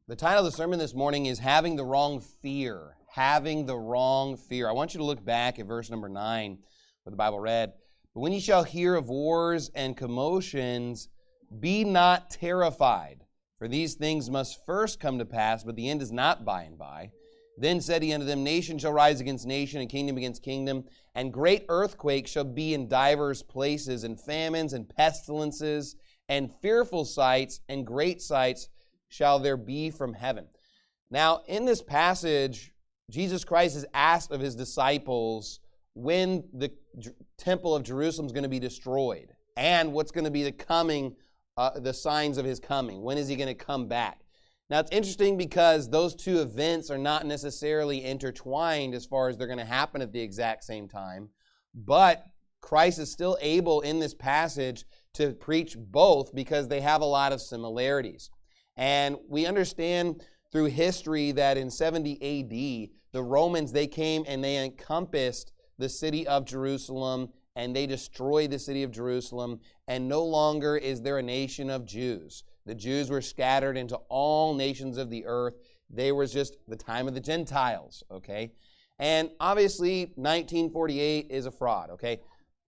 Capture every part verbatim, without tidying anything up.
The title of the sermon this morning is Having the Wrong Fear. Having the Wrong Fear. I want you to look back at verse number nine, where the Bible read, "But when ye shall hear of wars and commotions, be not terrified, for these things must first come to pass, but the end is not by and by. Then said he unto them, Nation shall rise against nation, and kingdom against kingdom, and great earthquakes shall be in divers places, and famines and pestilences, and fearful sights and great sights shall there be from heaven." Now, in this passage, Jesus Christ is asked of his disciples when the J- temple of Jerusalem is going to be destroyed and what's going to be the coming, uh, the signs of his coming. When is he going to come back? Now, it's interesting because those two events are not necessarily intertwined as far as they're going to happen at the exact same time, but Christ is still able in this passage to preach both because they have a lot of similarities. And we understand through history that in seventy A D, the Romans, they came and they encompassed the city of Jerusalem, and they destroyed the city of Jerusalem, and no longer is there a nation of Jews. The Jews were scattered into all nations of the earth. They was just the time of the Gentiles, okay? And obviously, nineteen forty-eight is a fraud, okay?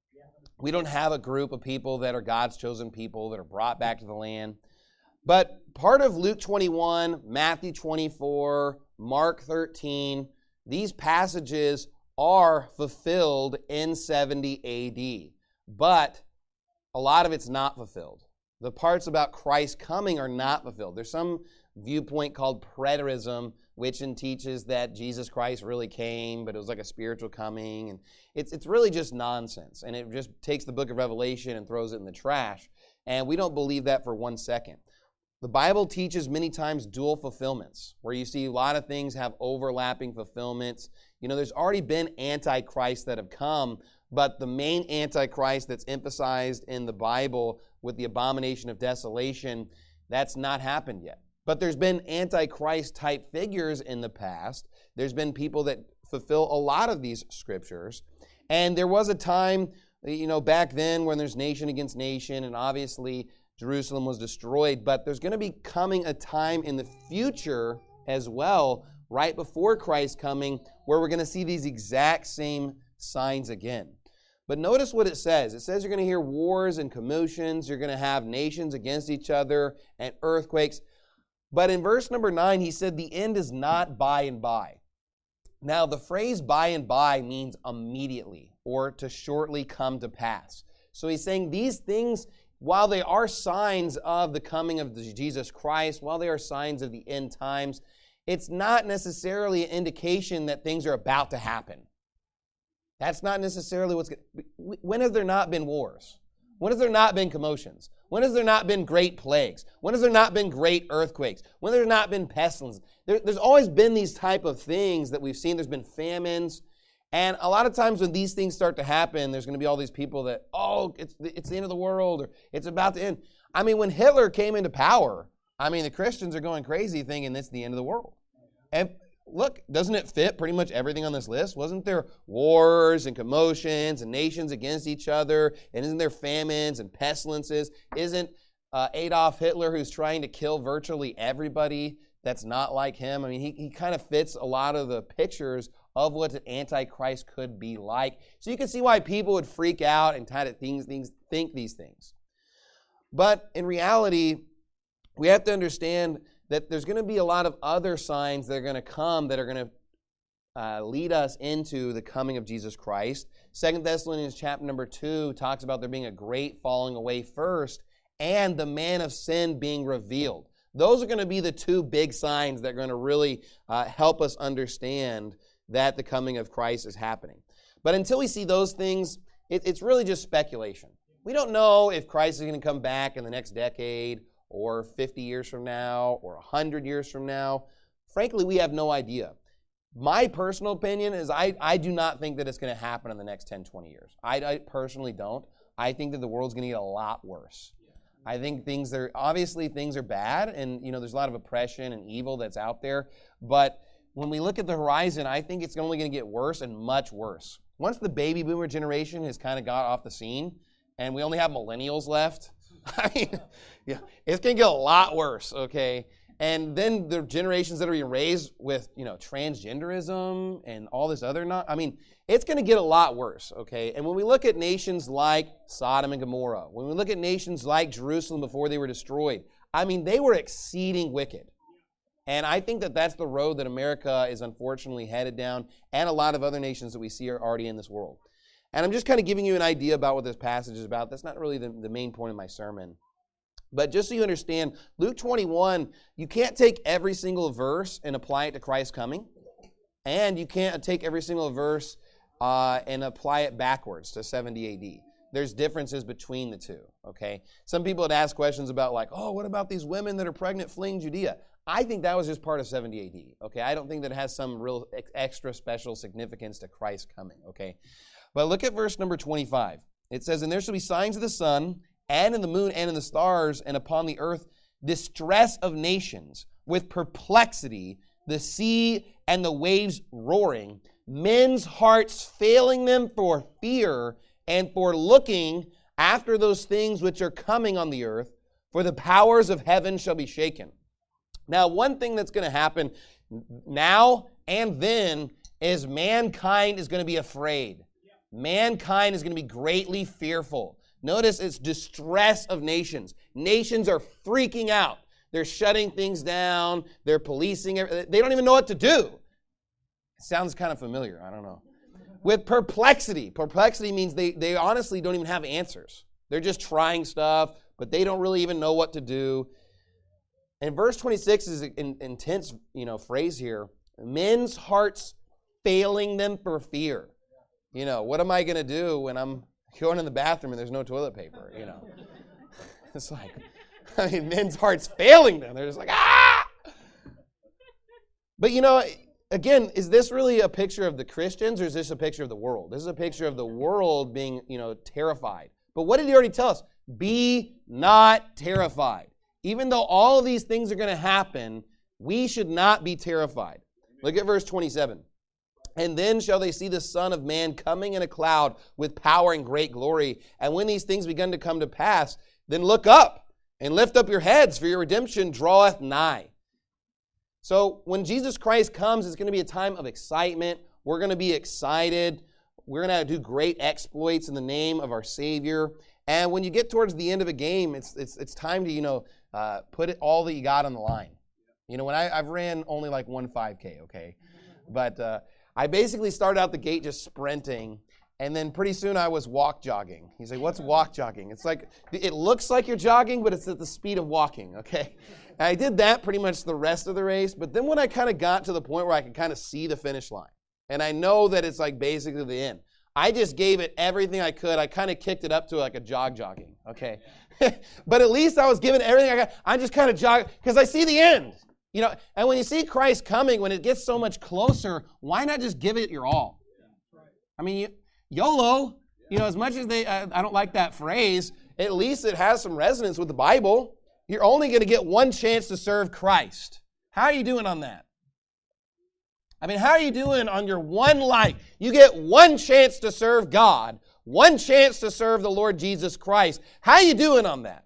We don't have a group of people that are God's chosen people that are brought back to the land. But part of Luke twenty-one, Matthew twenty-four, Mark thirteen, these passages are fulfilled in seventy A D. But a lot of it's not fulfilled. The parts about Christ coming are not fulfilled. There's some viewpoint called preterism, which teaches that Jesus Christ really came, but it was like a spiritual coming. And it's, it's really just nonsense. And it just takes the book of Revelation and throws it in the trash. And we don't believe that for one second. The Bible teaches many times dual fulfillments, where you see a lot of things have overlapping fulfillments. You know, there's already been antichrists that have come, but the main antichrist that's emphasized in the Bible with the abomination of desolation, that's not happened yet. But there's been antichrist type figures in the past. There's been people that fulfill a lot of these scriptures. And there was a time, you know, back then when there's nation against nation, and obviously Jerusalem was destroyed, but there's going to be coming a time in the future as well, right before Christ's coming, where we're going to see these exact same signs again. But notice what it says. It says you're going to hear wars and commotions. You're going to have nations against each other and earthquakes. But in verse number nine, he said the end is not by and by. Now, the phrase by and by means immediately or to shortly come to pass. So he's saying these things, while they are signs of the coming of Jesus Christ, while they are signs of the end times, it's not necessarily an indication that things are about to happen. That's not necessarily what's going to... When have there not been wars? When has there not been commotions? When has there not been great plagues? When has there not been great earthquakes? When has there not been pestilence? There, there's always been these type of things that we've seen. There's been famines. And a lot of times when these things start to happen, there's going to be all these people that, oh, it's, it's the end of the world, or it's about to end. I mean, when Hitler came into power, I mean, the Christians are going crazy thinking it's the end of the world. And look, doesn't it fit pretty much everything on this list? Wasn't there wars and commotions and nations against each other? And isn't there famines and pestilences? Isn't uh, Adolf Hitler, who's trying to kill virtually everybody that's not like him? I mean, he, he kind of fits a lot of the pictures of what an antichrist could be like. So you can see why people would freak out and kind of things, things, think these things. But in reality, we have to understand that there's going to be a lot of other signs that are going to come that are going to uh, lead us into the coming of Jesus Christ. Second Thessalonians chapter number two talks about there being a great falling away first and the man of sin being revealed. Those are going to be the two big signs that are going to really uh, help us understand that the coming of Christ is happening. But until we see those things, it, it's really just speculation. We don't know if Christ is going to come back in the next decade or fifty years from now or one hundred years from now. Frankly, we have no idea. My personal opinion is I, I do not think that it's going to happen in the next ten, twenty years. I, I personally don't. I think that the world's going to get a lot worse. I think things are, obviously things are bad, and you know there's a lot of oppression and evil that's out there, but when we look at the horizon, I think it's only going to get worse and much worse. Once the baby boomer generation has kind of got off the scene, and we only have millennials left, I mean, yeah, it's going to get a lot worse, okay? and then the generations that are being raised with, you know, transgenderism and all this other not, I mean, it's going to get a lot worse, okay? And when we look at nations like Sodom and Gomorrah, when we look at nations like Jerusalem before they were destroyed, I mean, they were exceeding wicked. And I think that that's the road that America is unfortunately headed down, and a lot of other nations that we see are already in this world. And I'm just kind of giving you an idea about what this passage is about. That's not really the, the main point of my sermon. But just so you understand, Luke twenty-one, you can't take every single verse and apply it to Christ's coming. And you can't take every single verse uh, and apply it backwards to seventy A D. There's differences between the two, okay? Some people had asked questions about like, oh, what about these women that are pregnant fleeing Judea? I think that was just part of seventy A D, okay? I don't think that it has some real ex- extra special significance to Christ's coming, okay? But look at verse number twenty-five. It says, and there shall be signs of the sun, and in the moon, and in the stars, and upon the earth, distress of nations, with perplexity, the sea and the waves roaring, men's hearts failing them for fear, and for looking after those things which are coming on the earth, for the powers of heaven shall be shaken. Now, one thing that's going to happen now and then is mankind is going to be afraid. Mankind is going to be greatly fearful. Notice it's distress of nations. Nations are freaking out. They're shutting things down. They're policing. They don't even know what to do. It sounds kind of familiar. I don't know. With perplexity. Perplexity means they, they honestly don't even have answers. They're just trying stuff, but they don't really even know what to do. And verse twenty-six is an intense, you know, phrase here. Men's hearts failing them for fear. You know, what am I going to do when I'm going in the bathroom and there's no toilet paper, you know? It's like, I mean, men's hearts failing them. They're just like, ah! But, you know, again, is this really a picture of the Christians or is this a picture of the world? This is a picture of the world being, you know, terrified. But what did he already tell us? Be not terrified. Even though all of these things are going to happen, we should not be terrified. Look at verse twenty-seven. And then shall they see the Son of Man coming in a cloud with power and great glory. And when these things begin to come to pass, then look up and lift up your heads, for your redemption draweth nigh. So when Jesus Christ comes, it's going to be a time of excitement. We're going to be excited. We're going to do great exploits in the name of our Savior. And when you get towards the end of a game, it's it's it's time to, you know, uh, put it all that you got on the line. You know, when I, I've ran only like one five K, okay? But uh, I basically started out the gate just sprinting, and then pretty soon I was walk jogging. He's like, what's walk jogging? It's like, it looks like you're jogging, but it's at the speed of walking, okay? And I did that pretty much the rest of the race, but then when I kind of got to the point where I could kind of see the finish line, and I know that it's like basically the end, I just gave it everything I could. I kind of kicked it up to like a jog jogging, okay? But at least I was giving everything I got. I just kind of jog, because I see the end. You know, and when you see Christ coming, when it gets so much closer, why not just give it your all? I mean, you, YOLO, you know, as much as they, I, I don't like that phrase, at least it has some resonance with the Bible. You're only going to get one chance to serve Christ. How are you doing on that? I mean, how are you doing on your one life? You get one chance to serve God, one chance to serve the Lord Jesus Christ. How are you doing on that?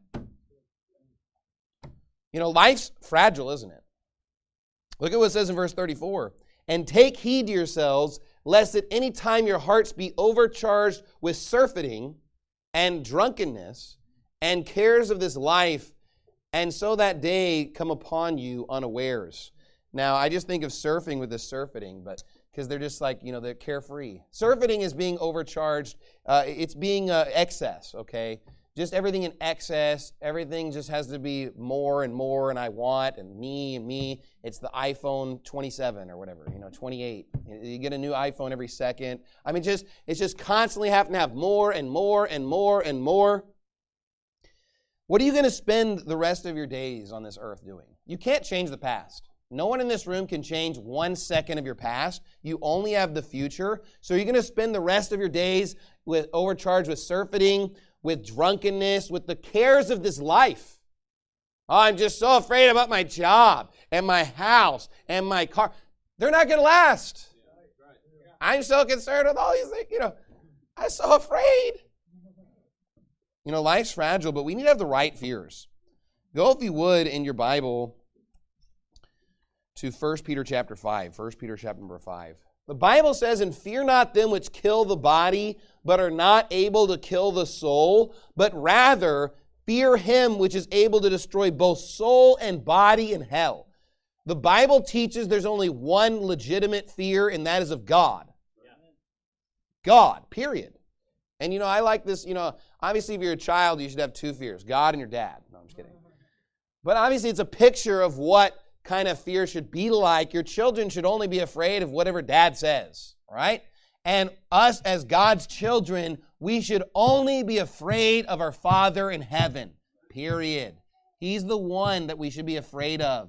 You know, life's fragile, isn't it? Look at what it says in verse thirty-four. And take heed to yourselves, lest at any time your hearts be overcharged with surfeiting and drunkenness and cares of this life, and so that day come upon you unawares. Now, I just think of surfing with the surfeiting, but because they're just like, you know, they're carefree. Surfeiting is being overcharged. Uh, it's being uh, excess, okay? Just everything in excess. Everything just has to be more and more, and I want, and me, and me. It's the iPhone twenty-seven or whatever, you know, twenty-eight. You get a new iPhone every second. I mean, just it's just constantly having to have more and more and more and more. What are you going to spend the rest of your days on this earth doing? You can't change the past. No one in this room can change one second of your past. You only have the future. So you're going to spend the rest of your days with overcharged with surfeiting, with drunkenness, with the cares of this life. Oh, I'm just so afraid about my job and my house and my car. They're not going to last. I'm so concerned with all these things. You know, I'm so afraid. You know, life's fragile, but we need to have the right fears. Go, if you would, in your Bible to First Peter chapter five. First Peter chapter number five. The Bible says, "And fear not them which kill the body, but are not able to kill the soul, but rather fear him which is able to destroy both soul and body in hell." The Bible teaches there's only one legitimate fear, and that is of God. God, period. And you know, I like this, you know, obviously if you're a child, you should have two fears, God and your dad. No, I'm just kidding. But obviously it's a picture of what kind of fear should be like. Your children should only be afraid of whatever dad says, right? And us as God's children, we should only be afraid of our Father in heaven, period. He's the one that we should be afraid of.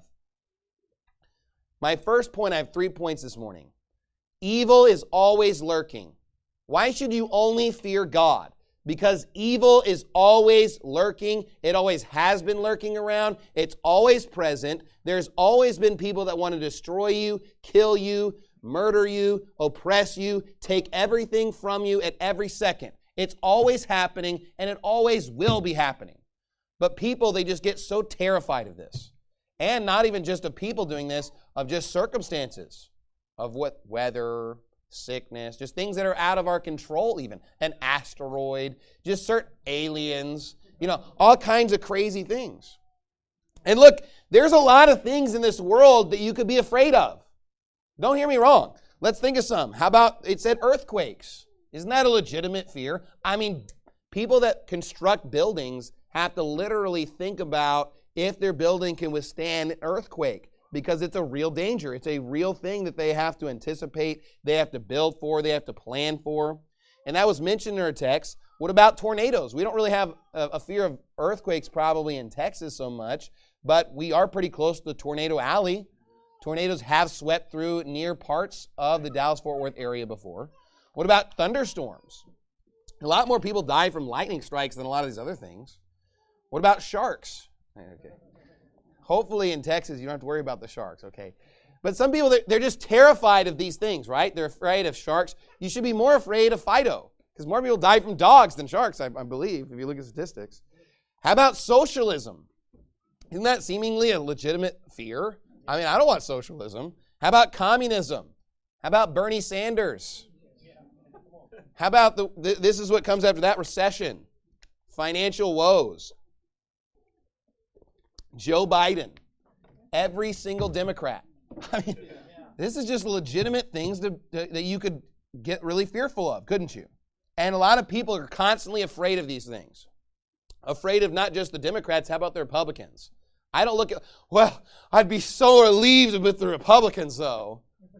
My first point, I have three points this morning. Evil is always lurking. Why should you only fear God? Because evil is always lurking. It always has been lurking around. It's always present. There's always been people that want to destroy you, kill you, murder you, oppress you, take everything from you at every second. It's always happening, and it always will be happening. But people, they just get so terrified of this. And not even just of people doing this, of just circumstances, of what weather, sickness, just things that are out of our control even. An asteroid, just certain aliens, you know, all kinds of crazy things. And look, there's a lot of things in this world that you could be afraid of. Don't hear me wrong. Let's think of some. How about, it said earthquakes. Isn't that a legitimate fear? I mean, people that construct buildings have to literally think about if their building can withstand an earthquake, because it's a real danger. It's a real thing that they have to anticipate, they have to build for, they have to plan for. And that was mentioned in our text. What about tornadoes? We don't really have a, a fear of earthquakes probably in Texas so much, but we are pretty close to the tornado alley. Tornadoes have swept through near parts of the Dallas-Fort Worth area before. What about thunderstorms? A lot more people die from lightning strikes than a lot of these other things. What about sharks? Okay. Hopefully in Texas, you don't have to worry about the sharks, okay? But some people, they're just terrified of these things, right? They're afraid of sharks. You should be more afraid of Fido, because more people die from dogs than sharks, I, I believe, if you look at statistics. How about socialism? Isn't that seemingly a legitimate fear? I mean, I don't want socialism. How about communism? How about Bernie Sanders? How about, the, th- this is what comes after that, recession, financial woes. Joe Biden, every single Democrat. I mean, this is just legitimate things to, to, that you could get really fearful of, couldn't you? And a lot of people are constantly afraid of these things. Afraid of not just the Democrats, how about the Republicans? I don't look at, well, I'd be so relieved with the Republicans, though.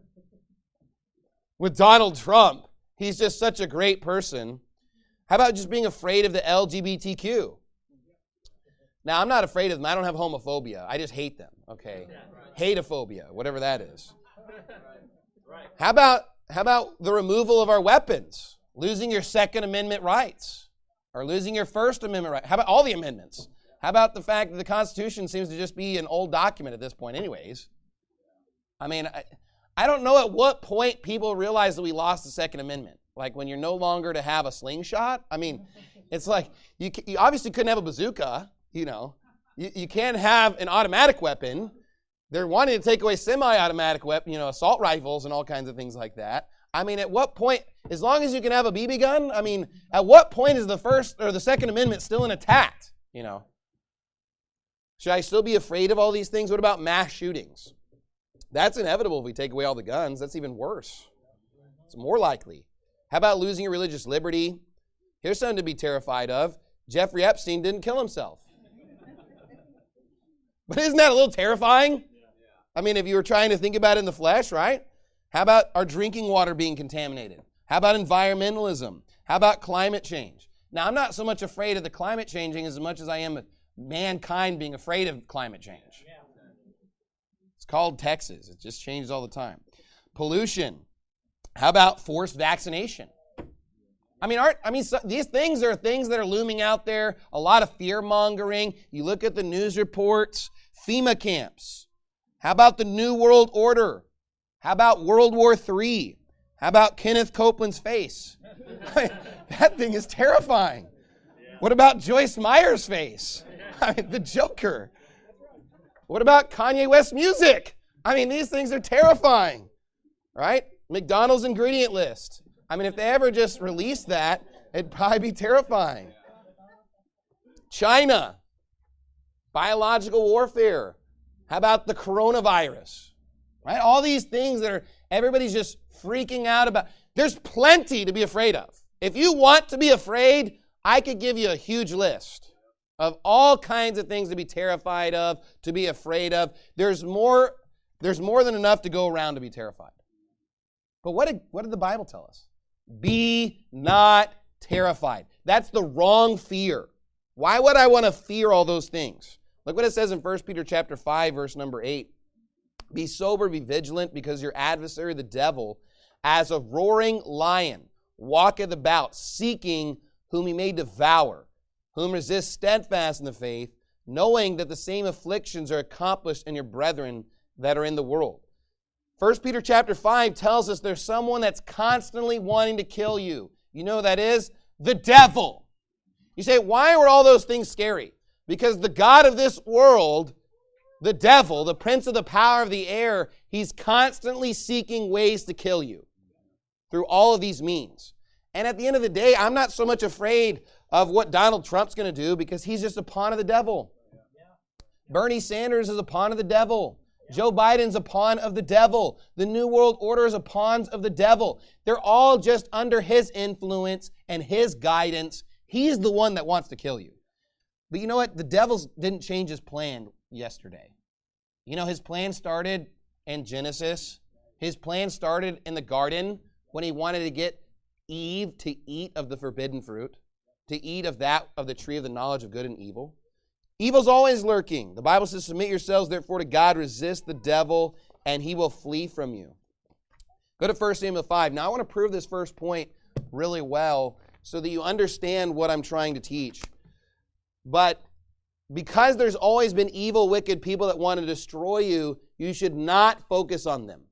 With Donald Trump, he's just such a great person. How about just being afraid of the L G B T Q? Now, I'm not afraid of them. I don't have homophobia. I just hate them, okay? Hateophobia, whatever that is. How about, how about the removal of our weapons? Losing your Second Amendment rights? Or losing your First Amendment rights? How about all the amendments? How about the fact that the Constitution seems to just be an old document at this point anyways? I mean, I, I don't know at what point people realize that we lost the Second Amendment. Like when you're no longer to have a slingshot? I mean, it's like, you, you obviously couldn't have a bazooka. You know, you, you can't have an automatic weapon. They're wanting to take away semi-automatic weapon, you know, assault rifles and all kinds of things like that. I mean, at what point, as long as you can have a B B gun, I mean, at what point is the First or the Second Amendment still intact, you know? Should I still be afraid of all these things? What about mass shootings? That's inevitable if we take away all the guns. That's even worse. It's more likely. How about losing your religious liberty? Here's something to be terrified of. Jeffrey Epstein didn't kill himself. But isn't that a little terrifying? I mean, if you were trying to think about it in the flesh, right? How about our drinking water being contaminated? How about environmentalism? How about climate change? Now, I'm not so much afraid of the climate changing as much as I am of mankind being afraid of climate change. It's called Texas. It just changes all the time. Pollution. How about forced vaccination? I mean, art, I mean, so, these things are things that are looming out there. A lot of fear-mongering. You look at the news reports. FEMA camps. How about the New World Order? How about World War Three? How about Kenneth Copeland's face? I mean, that thing is terrifying. What about Joyce Meyer's face? I mean, the Joker. What about Kanye West's music? I mean, these things are terrifying, right? McDonald's ingredient list. I mean, if they ever just released that, it'd probably be terrifying. China, biological warfare. How about the coronavirus? Right? All these things that are, everybody's just freaking out about. There's plenty to be afraid of. If you want to be afraid, I could give you a huge list of all kinds of things to be terrified of, to be afraid of. There's more, there's more than enough to go around to be terrified. But what did, what did the Bible tell us? Be not terrified. That's the wrong fear. Why would I want to fear all those things? Look what it says in First Peter chapter five, verse number eight. Be sober, be vigilant, because your adversary, the devil, as a roaring lion, walketh about, seeking whom he may devour, whom resist steadfast in the faith, knowing that the same afflictions are accomplished in your brethren that are in the world. First Peter chapter five tells us there's someone that's constantly wanting to kill you. You know who that is? The devil. You say, why were all those things scary? Because the God of this world, the devil, the prince of the power of the air, he's constantly seeking ways to kill you through all of these means. And at the end of the day, I'm not so much afraid of what Donald Trump's going to do because he's just a pawn of the devil. Bernie Sanders is a pawn of the devil. Joe Biden's a pawn of the devil. The New World Order is a pawn of the devil. They're all just under his influence and his guidance. He's the one that wants to kill you. But you know what? The devil didn't change his plan yesterday. You know, his plan started in Genesis. His plan started in the garden when he wanted to get Eve to eat of the forbidden fruit, to eat of that, of the tree of the knowledge of good and evil. Evil's always lurking. The Bible says, submit yourselves therefore to God, resist the devil, and he will flee from you. Go to First Samuel five. Now I want to prove this first point really well so that you understand what I'm trying to teach. But because there's always been evil, wicked people that want to destroy you, you should not focus on them.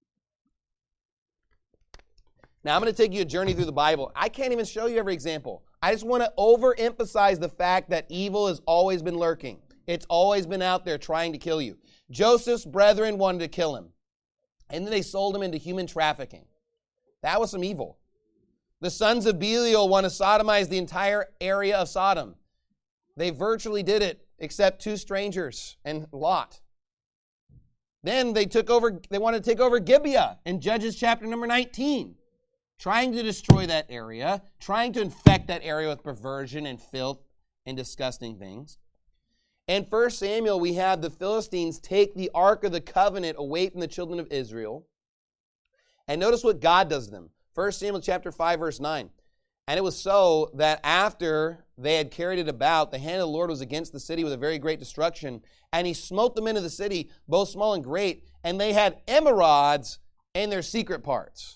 Now, I'm going to take you a journey through the Bible. I can't even show you every example. I just want to overemphasize the fact that evil has always been lurking. It's always been out there trying to kill you. Joseph's brethren wanted to kill him, and then they sold him into human trafficking. That was some evil. The sons of Belial want to sodomize the entire area of Sodom. They virtually did it, except two strangers and Lot. Then they took over, they wanted to take over Gibeah in Judges chapter number nineteen. Trying to destroy that area, trying to infect that area with perversion and filth and disgusting things. In First Samuel, we have the Philistines take the Ark of the Covenant away from the children of Israel. And notice what God does to them. First Samuel chapter five, verse nine. And it was so that after they had carried it about, the hand of the Lord was against the city with a very great destruction. And he smote them into the city, both small and great, and they had emerods in their secret parts.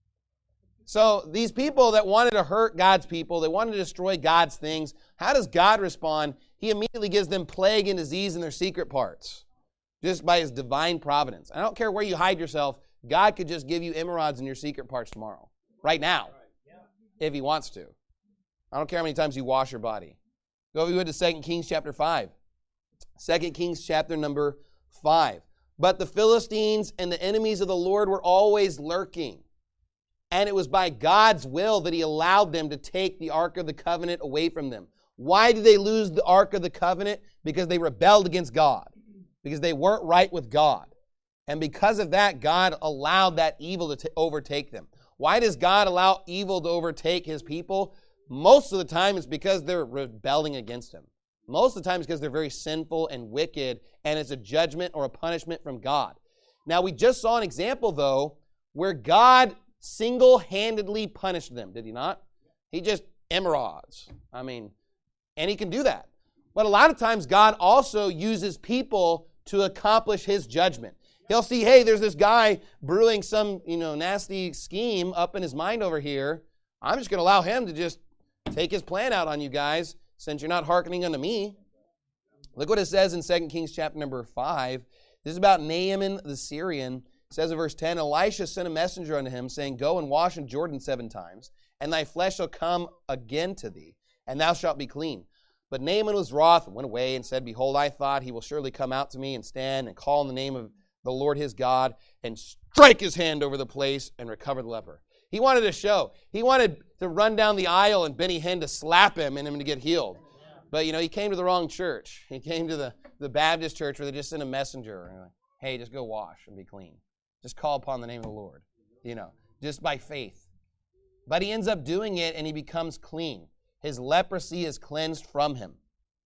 So these people that wanted to hurt God's people, they wanted to destroy God's things, how does God respond? He immediately gives them plague and disease in their secret parts, just by his divine providence. I don't care where you hide yourself, God could just give you emerods in your secret parts tomorrow, right now, if he wants to. I don't care how many times you wash your body. Go if you would to Second Kings chapter five. Second Kings chapter number five. But the Philistines and the enemies of the Lord were always lurking. And it was by God's will that he allowed them to take the Ark of the Covenant away from them. Why did they lose the Ark of the Covenant? Because they rebelled against God. Because they weren't right with God. And because of that, God allowed that evil to t- overtake them. Why does God allow evil to overtake his people? Most of the time it's because they're rebelling against him. Most of the time it's because they're very sinful and wicked, and it's a judgment or a punishment from God. Now, we just saw an example, though, where God single-handedly punished them, did he not? He just emerods. I mean, and he can do that. But a lot of times God also uses people to accomplish his judgment. He'll see, hey, there's this guy brewing some, you know, nasty scheme up in his mind over here. I'm just going to allow him to just take his plan out on you guys since you're not hearkening unto me. Look what it says in Second Kings chapter number five. This is about Naaman the Syrian. It says in verse ten, Elisha sent a messenger unto him, saying, Go and wash in Jordan seven times, and thy flesh shall come again to thee, and thou shalt be clean. But Naaman was wroth and went away and said, Behold, I thought he will surely come out to me and stand and call on the name of the Lord his God and strike his hand over the place and recover the leper. He wanted to show. He wanted to run down the aisle and Benny Hinn to slap him and him to get healed. But, you know, he came to the wrong church. He came to the, the Baptist church where they just sent a messenger. And like, hey, just go wash and be clean. Just call upon the name of the Lord, you know, just by faith. But he ends up doing it and he becomes clean. His leprosy is cleansed from him.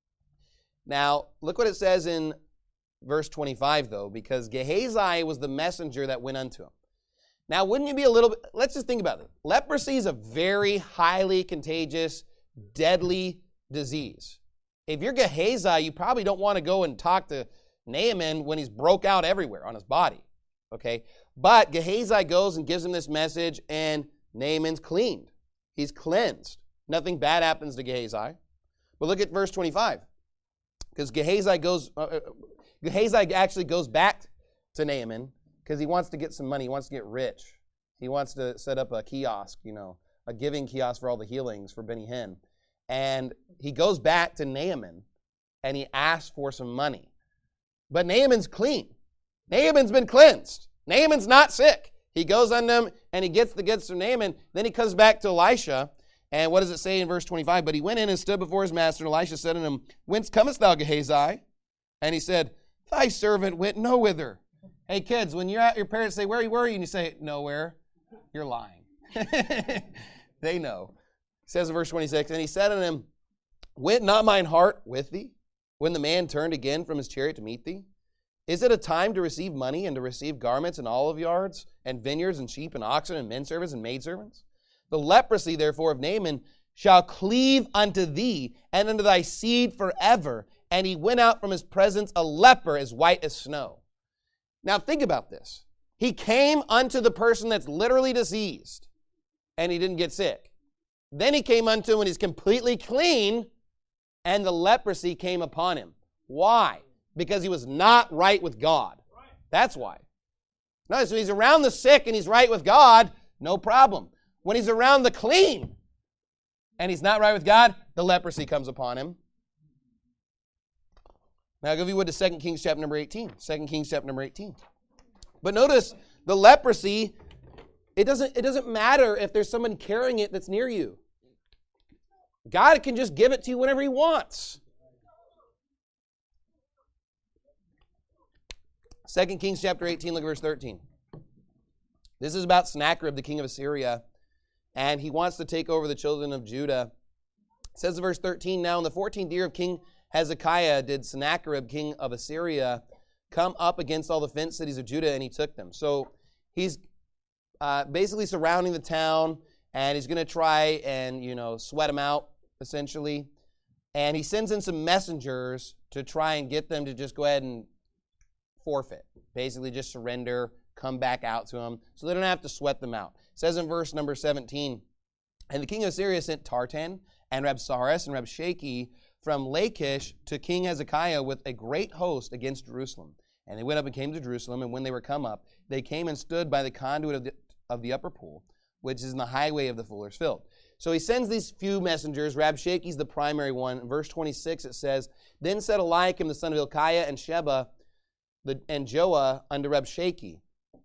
Now, look what it says in verse twenty-five, though, because Gehazi was the messenger that went unto him. Now, wouldn't you be a little bit, let's just think about it. Leprosy is a very highly contagious, deadly disease. If you're Gehazi, you probably don't want to go and talk to Naaman when he's broke out everywhere on his body, okay? But Gehazi goes and gives him this message, and Naaman's cleaned. He's cleansed. Nothing bad happens to Gehazi. But look at verse twenty-five, because Gehazi goes, uh, Gehazi actually goes back to Naaman because he wants to get some money. He wants to get rich. He wants to set up a kiosk, you know, a giving kiosk for all the healings for Benny Hinn. And he goes back to Naaman, and he asks for some money. But Naaman's clean. Naaman's been cleansed. Naaman's not sick. He goes on them, and he gets the goods from Naaman. Then he comes back to Elisha, and what does it say in verse twenty-five? But he went in and stood before his master, and Elisha said unto him, Whence comest thou, Gehazi? And he said, Thy servant went no whither. Hey, kids, when you're at your parents say, Where were you? And you say, Nowhere. You're lying. They know. It says in verse twenty-six, And he said unto him, Went not mine heart with thee, when the man turned again from his chariot to meet thee? Is it a time to receive money and to receive garments and olive yards and vineyards and sheep and oxen and men servants and maidservants? The leprosy, therefore, of Naaman shall cleave unto thee and unto thy seed forever. And he went out from his presence a leper as white as snow. Now think about this. He came unto the person that's literally diseased, and he didn't get sick. Then he came unto him when he's completely clean, and the leprosy came upon him. Why? Because he was not right with God. That's why. Notice, when he's around the sick and he's right with God, no problem. When he's around the clean and he's not right with God, the leprosy comes upon him. Now, I'll give you what to Second Kings chapter number eighteen. Second Kings chapter number eighteen. But notice, the leprosy, it doesn't, it doesn't matter if there's someone carrying it that's near you. God can just give it to you whenever he wants. Second Kings chapter eighteen, look at verse thirteen. This is about Sennacherib, the king of Assyria, and he wants to take over the children of Judah. It says in verse thirteen, Now in the fourteenth year of King Hezekiah did Sennacherib, king of Assyria, come up against all the fenced cities of Judah, and he took them. So he's uh, basically surrounding the town, and he's going to try and, you know, sweat them out, essentially. And he sends in some messengers to try and get them to just go ahead and forfeit. Basically just surrender, come back out to him, so they don't have to sweat them out. It says in verse number seventeen, And the king of Assyria sent Tartan and Rabsaris and Rabshakeh from Lachish to King Hezekiah with a great host against Jerusalem. And they went up and came to Jerusalem, and when they were come up, they came and stood by the conduit of the, of the upper pool, which is in the highway of the fuller's field. So he sends these few messengers. Rabshakeh's the primary one. In verse twenty-six it says, Then said Eliakim the son of Hilkiah and Sheba the, and Joah unto Rabshakeh,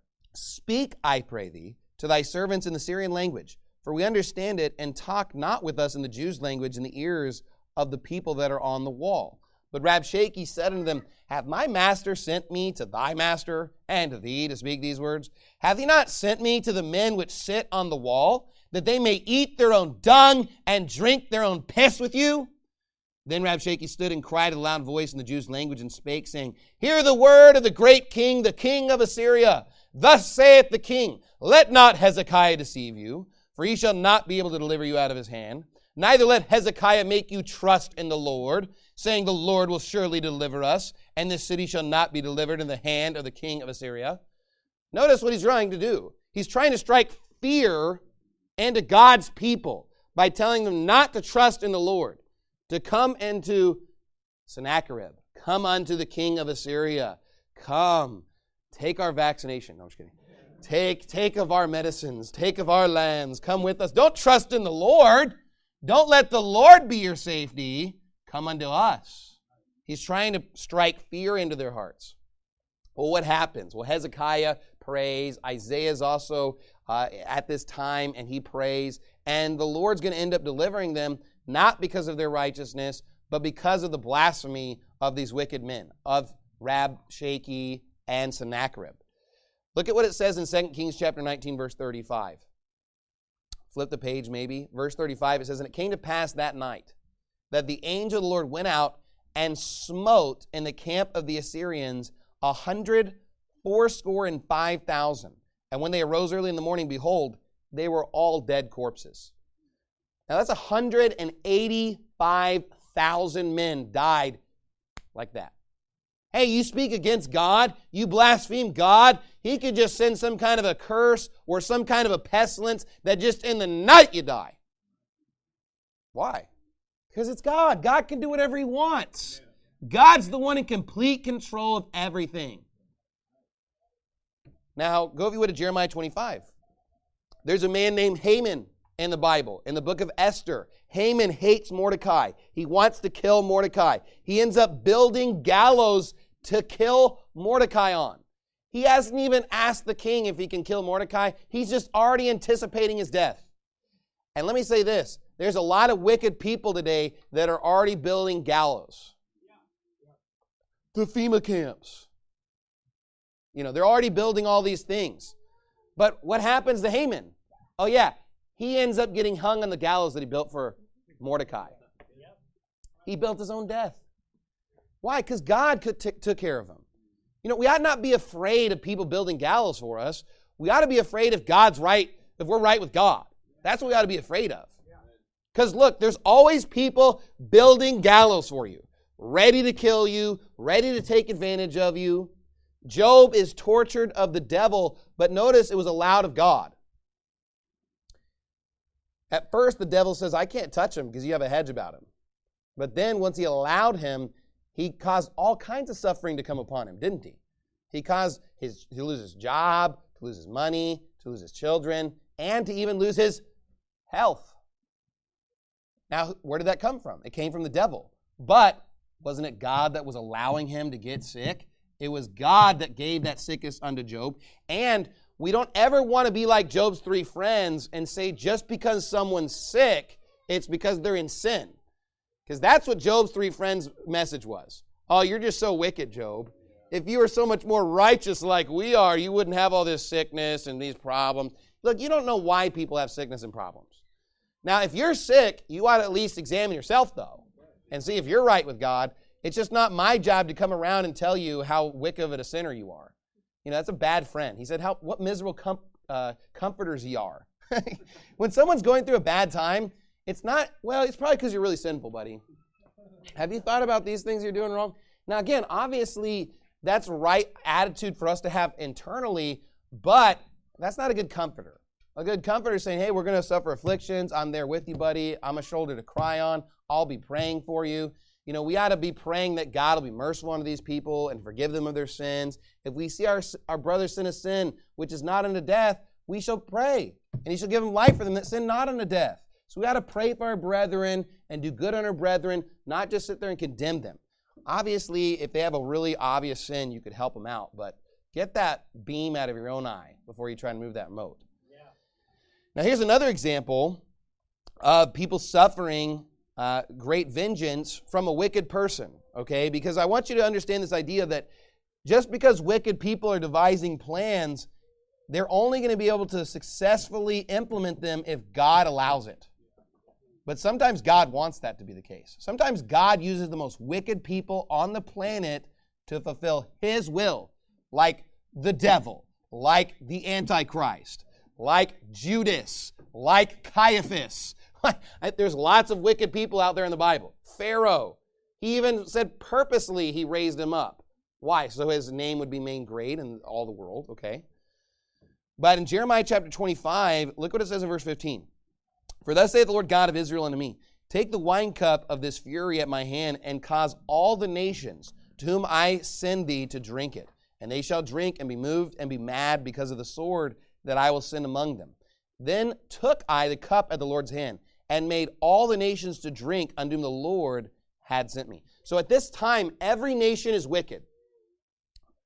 Speak, I pray thee, to thy servants in the Syrian language, for we understand it, and talk not with us in the Jews' language in the ears of the people that are on the wall. But Rabshakeh said unto them, Hath my master sent me to thy master and to thee to speak these words? Hath he not sent me to the men which sit on the wall, that they may eat their own dung and drink their own piss with you? Then Rabshakeh stood and cried with a loud voice in the Jews' language and spake, saying, Hear the word of the great king, the king of Assyria. Thus saith the king, Let not Hezekiah deceive you, for he shall not be able to deliver you out of his hand. Neither let Hezekiah make you trust in the Lord, saying, The Lord will surely deliver us, and this city shall not be delivered in the hand of the king of Assyria. Notice what he's trying to do. He's trying to strike fear into God's people by telling them not to trust in the Lord, to come into Sennacherib, come unto the king of Assyria, come, take our vaccination. No, I'm just kidding. Take, take of our medicines, take of our lands, come with us. Don't trust in the Lord. Don't let the Lord be your safety. Come unto us. He's trying to strike fear into their hearts. Well, what happens? Well, Hezekiah prays. Isaiah is also uh, at this time, and he prays. And the Lord's going to end up delivering them, not because of their righteousness, but because of the blasphemy of these wicked men, of Rabshakeh and Sennacherib. Look at what it says in Second Kings chapter nineteen, verse thirty-five. Flip the page maybe. Verse thirty-five, it says, "And it came to pass that night that the angel of the Lord went out and smote in the camp of the Assyrians a hundred fourscore and five thousand. And when they arose early in the morning, behold, they were all dead corpses." Now that's one hundred eighty-five thousand men died like that. Hey, you speak against God, you blaspheme God, He could just send some kind of a curse or some kind of a pestilence that just in the night you die. Why? Because it's God. God can do whatever He wants. God's the one in complete control of everything. Now, go if you would to Jeremiah twenty-five. There's a man named Haman in the Bible, in the book of Esther. Haman hates Mordecai. He wants to kill Mordecai. He ends up building gallows to kill Mordecai on. He hasn't even asked the king if he can kill Mordecai. He's just already anticipating his death. And let me say this. There's a lot of wicked people today that are already building gallows. The FEMA camps. You know, they're already building all these things. But what happens to Haman? Oh yeah, he ends up getting hung on the gallows that he built for Mordecai. He built his own death. Why? Because God could t- took care of him. You know, we ought not be afraid of people building gallows for us. We ought to be afraid if God's right, if we're right with God. That's what we ought to be afraid of. Because look, there's always people building gallows for you, ready to kill you, ready to take advantage of you. Job is tortured of the devil, but notice it was allowed of God. At first, the devil says, I can't touch him because you have a hedge about him. But then once he allowed him, he caused all kinds of suffering to come upon him, didn't he? He caused his, to lose his job, to lose his money, to lose his children, and to even lose his health. Now, where did that come from? It came from the devil. But wasn't it God that was allowing him to get sick? It was God that gave that sickness unto Job. And we don't ever want to be like Job's three friends and say just because someone's sick, it's because they're in sin. Because that's what Job's three friends' message was. Oh, you're just so wicked, Job. If you were so much more righteous like we are, you wouldn't have all this sickness and these problems. Look, you don't know why people have sickness and problems. Now, if you're sick, you ought to at least examine yourself, though, and see if you're right with God. It's just not my job to come around and tell you how wicked of a sinner you are. You know, that's a bad friend. He said, "How what miserable com- uh, comforters ye are." When someone's going through a bad time, it's not, well, it's probably because you're really sinful, buddy. Have you thought about these things you're doing wrong? Now, again, obviously, that's right attitude for us to have internally, but that's not a good comforter. A good comforter is saying, hey, we're going to suffer afflictions. I'm there with you, buddy. I'm a shoulder to cry on. I'll be praying for you. You know, we ought to be praying that God will be merciful unto these people and forgive them of their sins. If we see our, our brother sin a sin which is not unto death, we shall pray. And he shall give them life for them that sin not unto death. So we ought to pray for our brethren and do good on our brethren, not just sit there and condemn them. Obviously, if they have a really obvious sin, you could help them out. But get that beam out of your own eye before you try and move that mote. Yeah. Now, here's another example of people suffering uh, great vengeance from a wicked person, okay? Because I want you to understand this idea that just because wicked people are devising plans, they're only going to be able to successfully implement them if God allows it. But sometimes God wants that to be the case. Sometimes God uses the most wicked people on the planet to fulfill His will, like the devil, like the Antichrist, like Judas, like Caiaphas. There's lots of wicked people out there in the Bible. Pharaoh, he even said purposely he raised him up. Why? So his name would be made great in all the world, okay? But in Jeremiah chapter twenty-five, look what it says in verse fifteen. For thus saith the Lord God of Israel unto me, take the wine cup of this fury at my hand, and cause all the nations to whom I send thee to drink it. And they shall drink and be moved and be mad because of the sword that I will send among them. Then took I the cup at the Lord's hand, and made all the nations to drink unto whom the Lord had sent me. So at this time, every nation is wicked.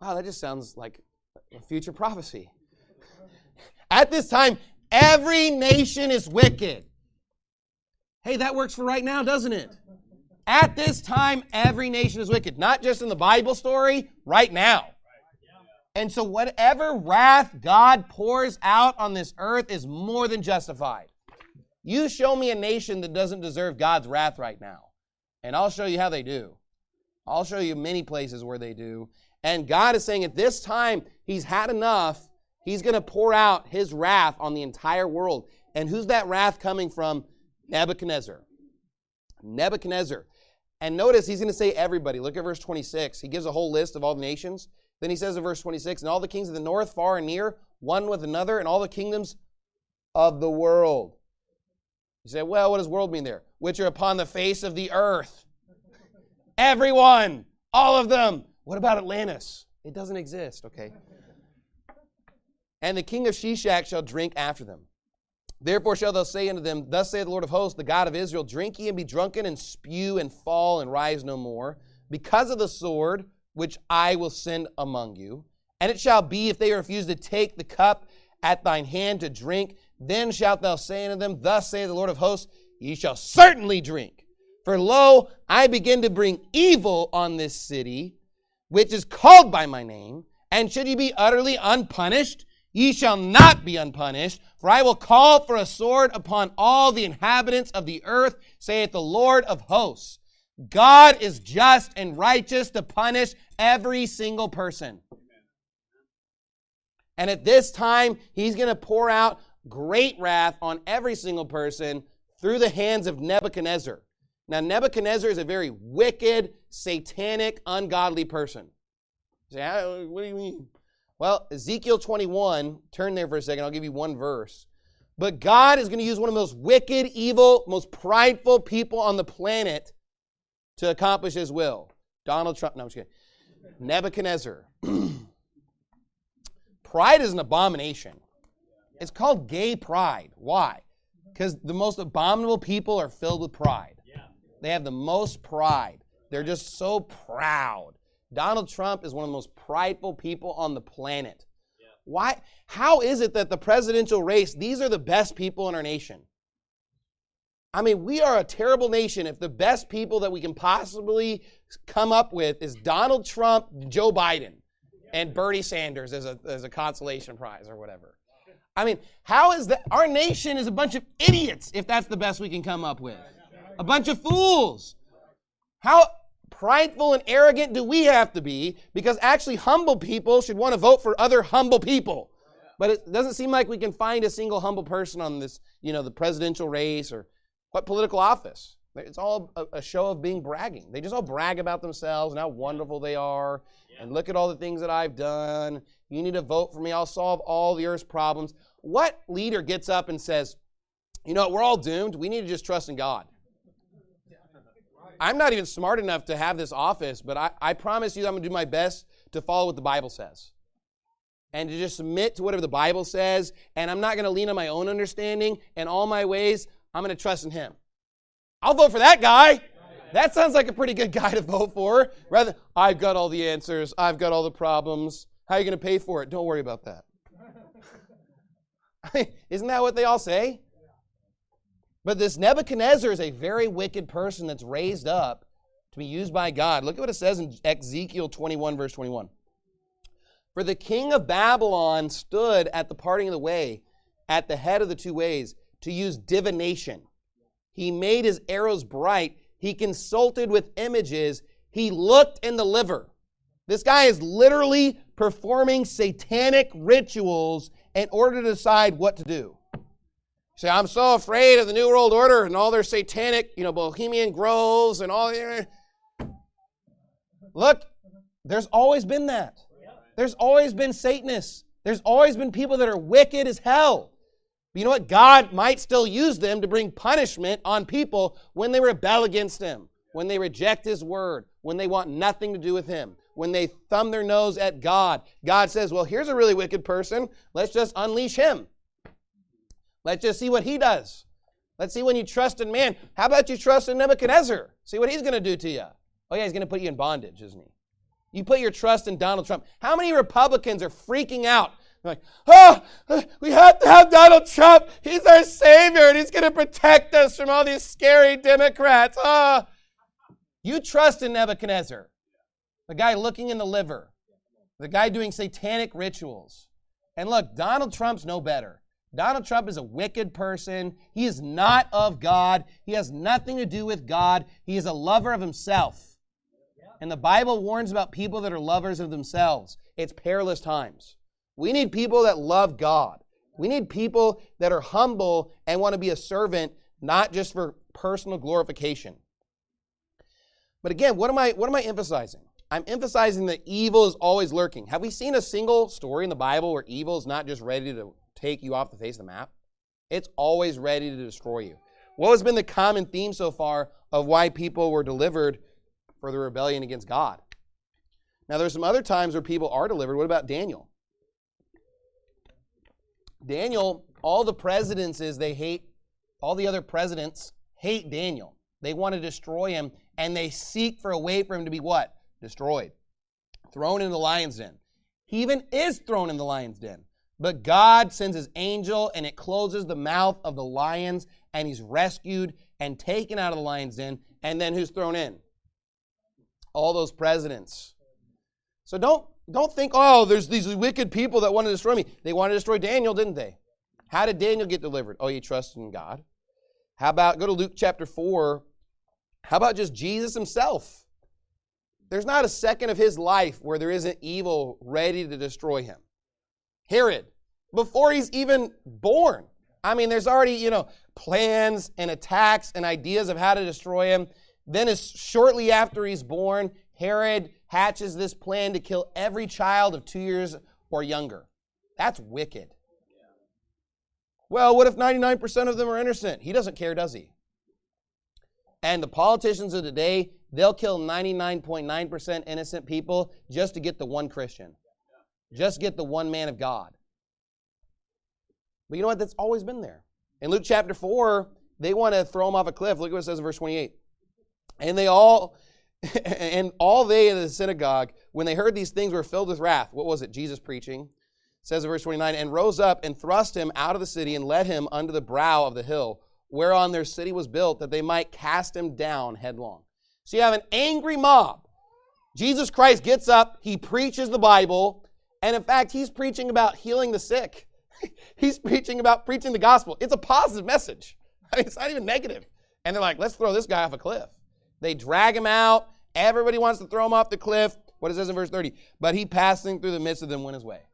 Wow, that just sounds like a future prophecy. At this time, every nation is wicked. Hey, that works for right now, doesn't it? At this time, every nation is wicked. Not just in the Bible story, right now. And so whatever wrath God pours out on this earth is more than justified. You show me a nation that doesn't deserve God's wrath right now, and I'll show you how they do. I'll show you many places where they do. And God is saying at this time, He's had enough. He's going to pour out His wrath on the entire world. And who's that wrath coming from? Nebuchadnezzar. Nebuchadnezzar. And notice He's going to say everybody. Look at verse twenty-six. He gives a whole list of all the nations. Then He says in verse twenty-six, and all the kings of the north, far and near, one with another, and all the kingdoms of the world. You say, well, what does world mean there? Which are upon the face of the earth. Everyone. All of them. What about Atlantis? It doesn't exist. Okay. And the king of Shishak shall drink after them. Therefore shall thou say unto them, thus saith the Lord of hosts, the God of Israel, drink ye and be drunken, and spew and fall and rise no more, because of the sword which I will send among you. And it shall be, if they refuse to take the cup at thine hand to drink, then shalt thou say unto them, thus saith the Lord of hosts, ye shall certainly drink. For lo, I begin to bring evil on this city, which is called by my name, and should ye be utterly unpunished, ye shall not be unpunished, for I will call for a sword upon all the inhabitants of the earth, saith the Lord of hosts. God is just and righteous to punish every single person. And at this time, He's going to pour out great wrath on every single person through the hands of Nebuchadnezzar. Now, Nebuchadnezzar is a very wicked, satanic, ungodly person. You say, what do you mean? Well, Ezekiel twenty-one, turn there for a second, I'll give you one verse. But God is going to use one of the most wicked, evil, most prideful people on the planet to accomplish His will. Donald Trump, no, I'm just kidding. Nebuchadnezzar. Pride is an abomination. It's called gay pride. Why? Because the most abominable people are filled with pride. They have the most pride. They're just so proud. Donald Trump is one of the most prideful people on the planet. Why? How is it that the presidential race, these are the best people in our nation? I mean, we are a terrible nation if the best people that we can possibly come up with is Donald Trump, Joe Biden, and Bernie Sanders as a, as a consolation prize or whatever. I mean, how is that? Our nation is a bunch of idiots if that's the best we can come up with. A bunch of fools. How prideful and arrogant do we have to be? Because actually humble people should want to vote for other humble people. But it doesn't seem like we can find a single humble person on this, you know, the presidential race or what political office. It's all a, a show of being bragging. They just all brag about themselves and how wonderful they are. And look at all the things that I've done. You need to vote for me. I'll solve all the earth's problems. What leader gets up and says, you know, we're all doomed. We need to just trust in God. I'm not even smart enough to have this office, but I, I promise you I'm going to do my best to follow what the Bible says. And to just submit to whatever the Bible says. And I'm not going to lean on my own understanding. In all my ways, I'm going to trust in Him. I'll vote for that guy. That sounds like a pretty good guy to vote for. Rather, I've got all the answers. I've got all the problems. How are you going to pay for it? Don't worry about that. Isn't that what they all say? But this Nebuchadnezzar is a very wicked person that's raised up to be used by God. Look at what it says in Ezekiel twenty-one, verse twenty-one. For the king of Babylon stood at the parting of the way, at the head of the two ways, to use divination. He made his arrows bright. He consulted with images. He looked in the liver. This guy is literally performing satanic rituals in order to decide what to do. Say, I'm so afraid of the New World Order and all their satanic, you know, Bohemian Groves and all. Look, there's always been that. There's always been Satanists. There's always been people that are wicked as hell. But you know what? God might still use them to bring punishment on people when they rebel against Him, when they reject His word, when they want nothing to do with Him, when they thumb their nose at God. God says, well, here's a really wicked person. Let's just unleash him. Let's just see what he does. Let's see when you trust in man. How about you trust in Nebuchadnezzar? See what he's going to do to you. Oh, yeah, he's going to put you in bondage, isn't he? You put your trust in Donald Trump. How many Republicans are freaking out? They're like, oh, we have to have Donald Trump. He's our savior, and he's going to protect us from all these scary Democrats. Oh. You trust in Nebuchadnezzar, the guy looking in the liver, the guy doing satanic rituals. And look, Donald Trump's no better. Donald Trump is a wicked person. He is not of God. He has nothing to do with God. He is a lover of himself. And the Bible warns about people that are lovers of themselves. It's perilous times. We need people that love God. We need people that are humble and want to be a servant, not just for personal glorification. But again, what am I, what am I emphasizing? I'm emphasizing that evil is always lurking. Have we seen a single story in the Bible where evil is not just ready to take you off the face of the map? It's always ready to destroy you. What has been the common theme so far of why people were delivered for the rebellion against God? Now, there's some other times where people are delivered. What about Daniel? Daniel, all the presidents is they hate, all the other presidents hate Daniel. They want to destroy him, and they seek for a way for him to be what? Destroyed. Thrown in the lion's den. He even is thrown in the lion's den. But God sends his angel, and it closes the mouth of the lions, and he's rescued and taken out of the lion's den. And then who's thrown in? All those presidents. So don't, don't think, oh, there's these wicked people that want to destroy me. They want to destroy Daniel, didn't they? How did Daniel get delivered? Oh, he trusted in God. How about, go to Luke chapter four. How about just Jesus himself? There's not a second of his life where there isn't evil ready to destroy him. Herod, before he's even born. I mean, there's already, you know, plans and attacks and ideas of how to destroy him. Then as shortly after he's born, Herod hatches this plan to kill every child of two years or younger. That's wicked. Well, what if ninety-nine percent of them are innocent? He doesn't care, does he? And the politicians of today, they'll kill ninety-nine point nine percent innocent people just to get the one Christian. Just get the one man of God. But you know what? That's always been there. In Luke chapter four, they want to throw him off a cliff. Look at what it says in verse twenty-eight. And they all, and all they in the synagogue, when they heard these things, were filled with wrath. What was it? Jesus preaching. It says in verse twenty-nine, and rose up and thrust him out of the city and led him unto the brow of the hill, whereon their city was built, that they might cast him down headlong. So you have an angry mob. Jesus Christ gets up, he preaches the Bible, and in fact, he's preaching about healing the sick. He's preaching about preaching the gospel. It's a positive message. I mean, it's not even negative. And they're like, let's throw this guy off a cliff. They drag him out. Everybody wants to throw him off the cliff. What it says in verse thirty? But he, passing through the midst of them, went his way.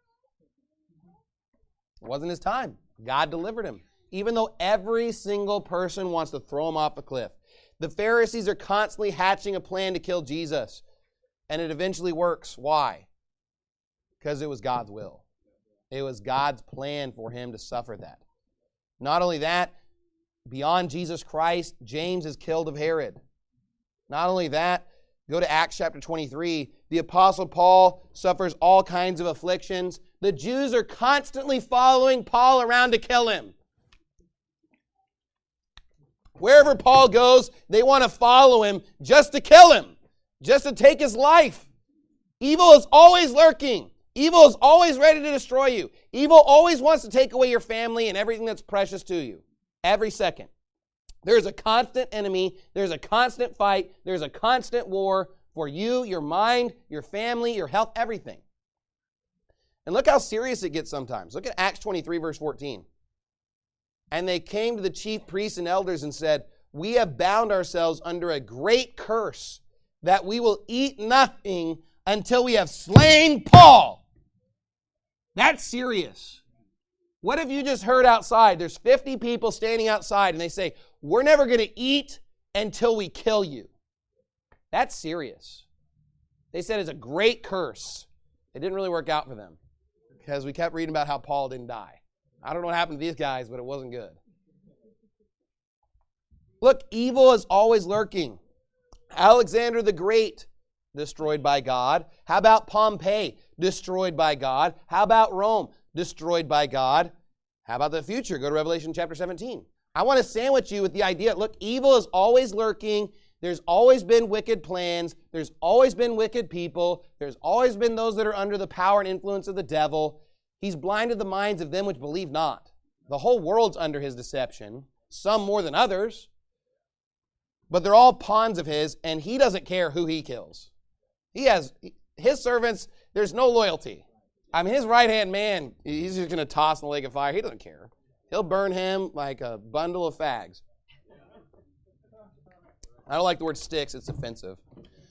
It wasn't his time. God delivered him. Even though every single person wants to throw him off a cliff. The Pharisees are constantly hatching a plan to kill Jesus. And it eventually works. Why? Because it was God's will. It was God's plan for him to suffer that. Not only that, beyond Jesus Christ, James is killed of Herod. Not only that, go to Acts chapter twenty-three. The Apostle Paul suffers all kinds of afflictions. The Jews are constantly following Paul around to kill him. Wherever Paul goes, they want to follow him just to kill him, just to take his life. Evil is always lurking. Evil is always ready to destroy you. Evil always wants to take away your family and everything that's precious to you. Every second. There's a constant enemy. There's a constant fight. There's a constant war for you, your mind, your family, your health, everything. And look how serious it gets sometimes. Look at Acts twenty-three, verse fourteen. And they came to the chief priests and elders and said, we have bound ourselves under a great curse, that we will eat nothing until we have slain Paul. That's serious. What if you just heard outside, there's fifty people standing outside, and they say, we're never going to eat until we kill you. That's serious. They said it's a great curse. It didn't really work out for them, because we kept reading about how Paul didn't die. I don't know what happened to these guys, but it wasn't good. Look, evil is always lurking. Alexander the Great, destroyed by God. How about Pompey, destroyed by God? How about Rome, destroyed by God? How about the future? Go to Revelation chapter seventeen. I want to sandwich you with the idea, look, evil is always lurking. There's always been wicked plans. There's always been wicked people. There's always been those that are under the power and influence of the devil. He's blinded the minds of them which believe not. The whole world's under his deception, some more than others. But they're all pawns of his, and he doesn't care who he kills. He has, his servants, there's no loyalty. I mean, his right-hand man, he's just going to toss in the lake of fire. He doesn't care. He'll burn him like a bundle of fags. I don't like the word sticks. It's offensive.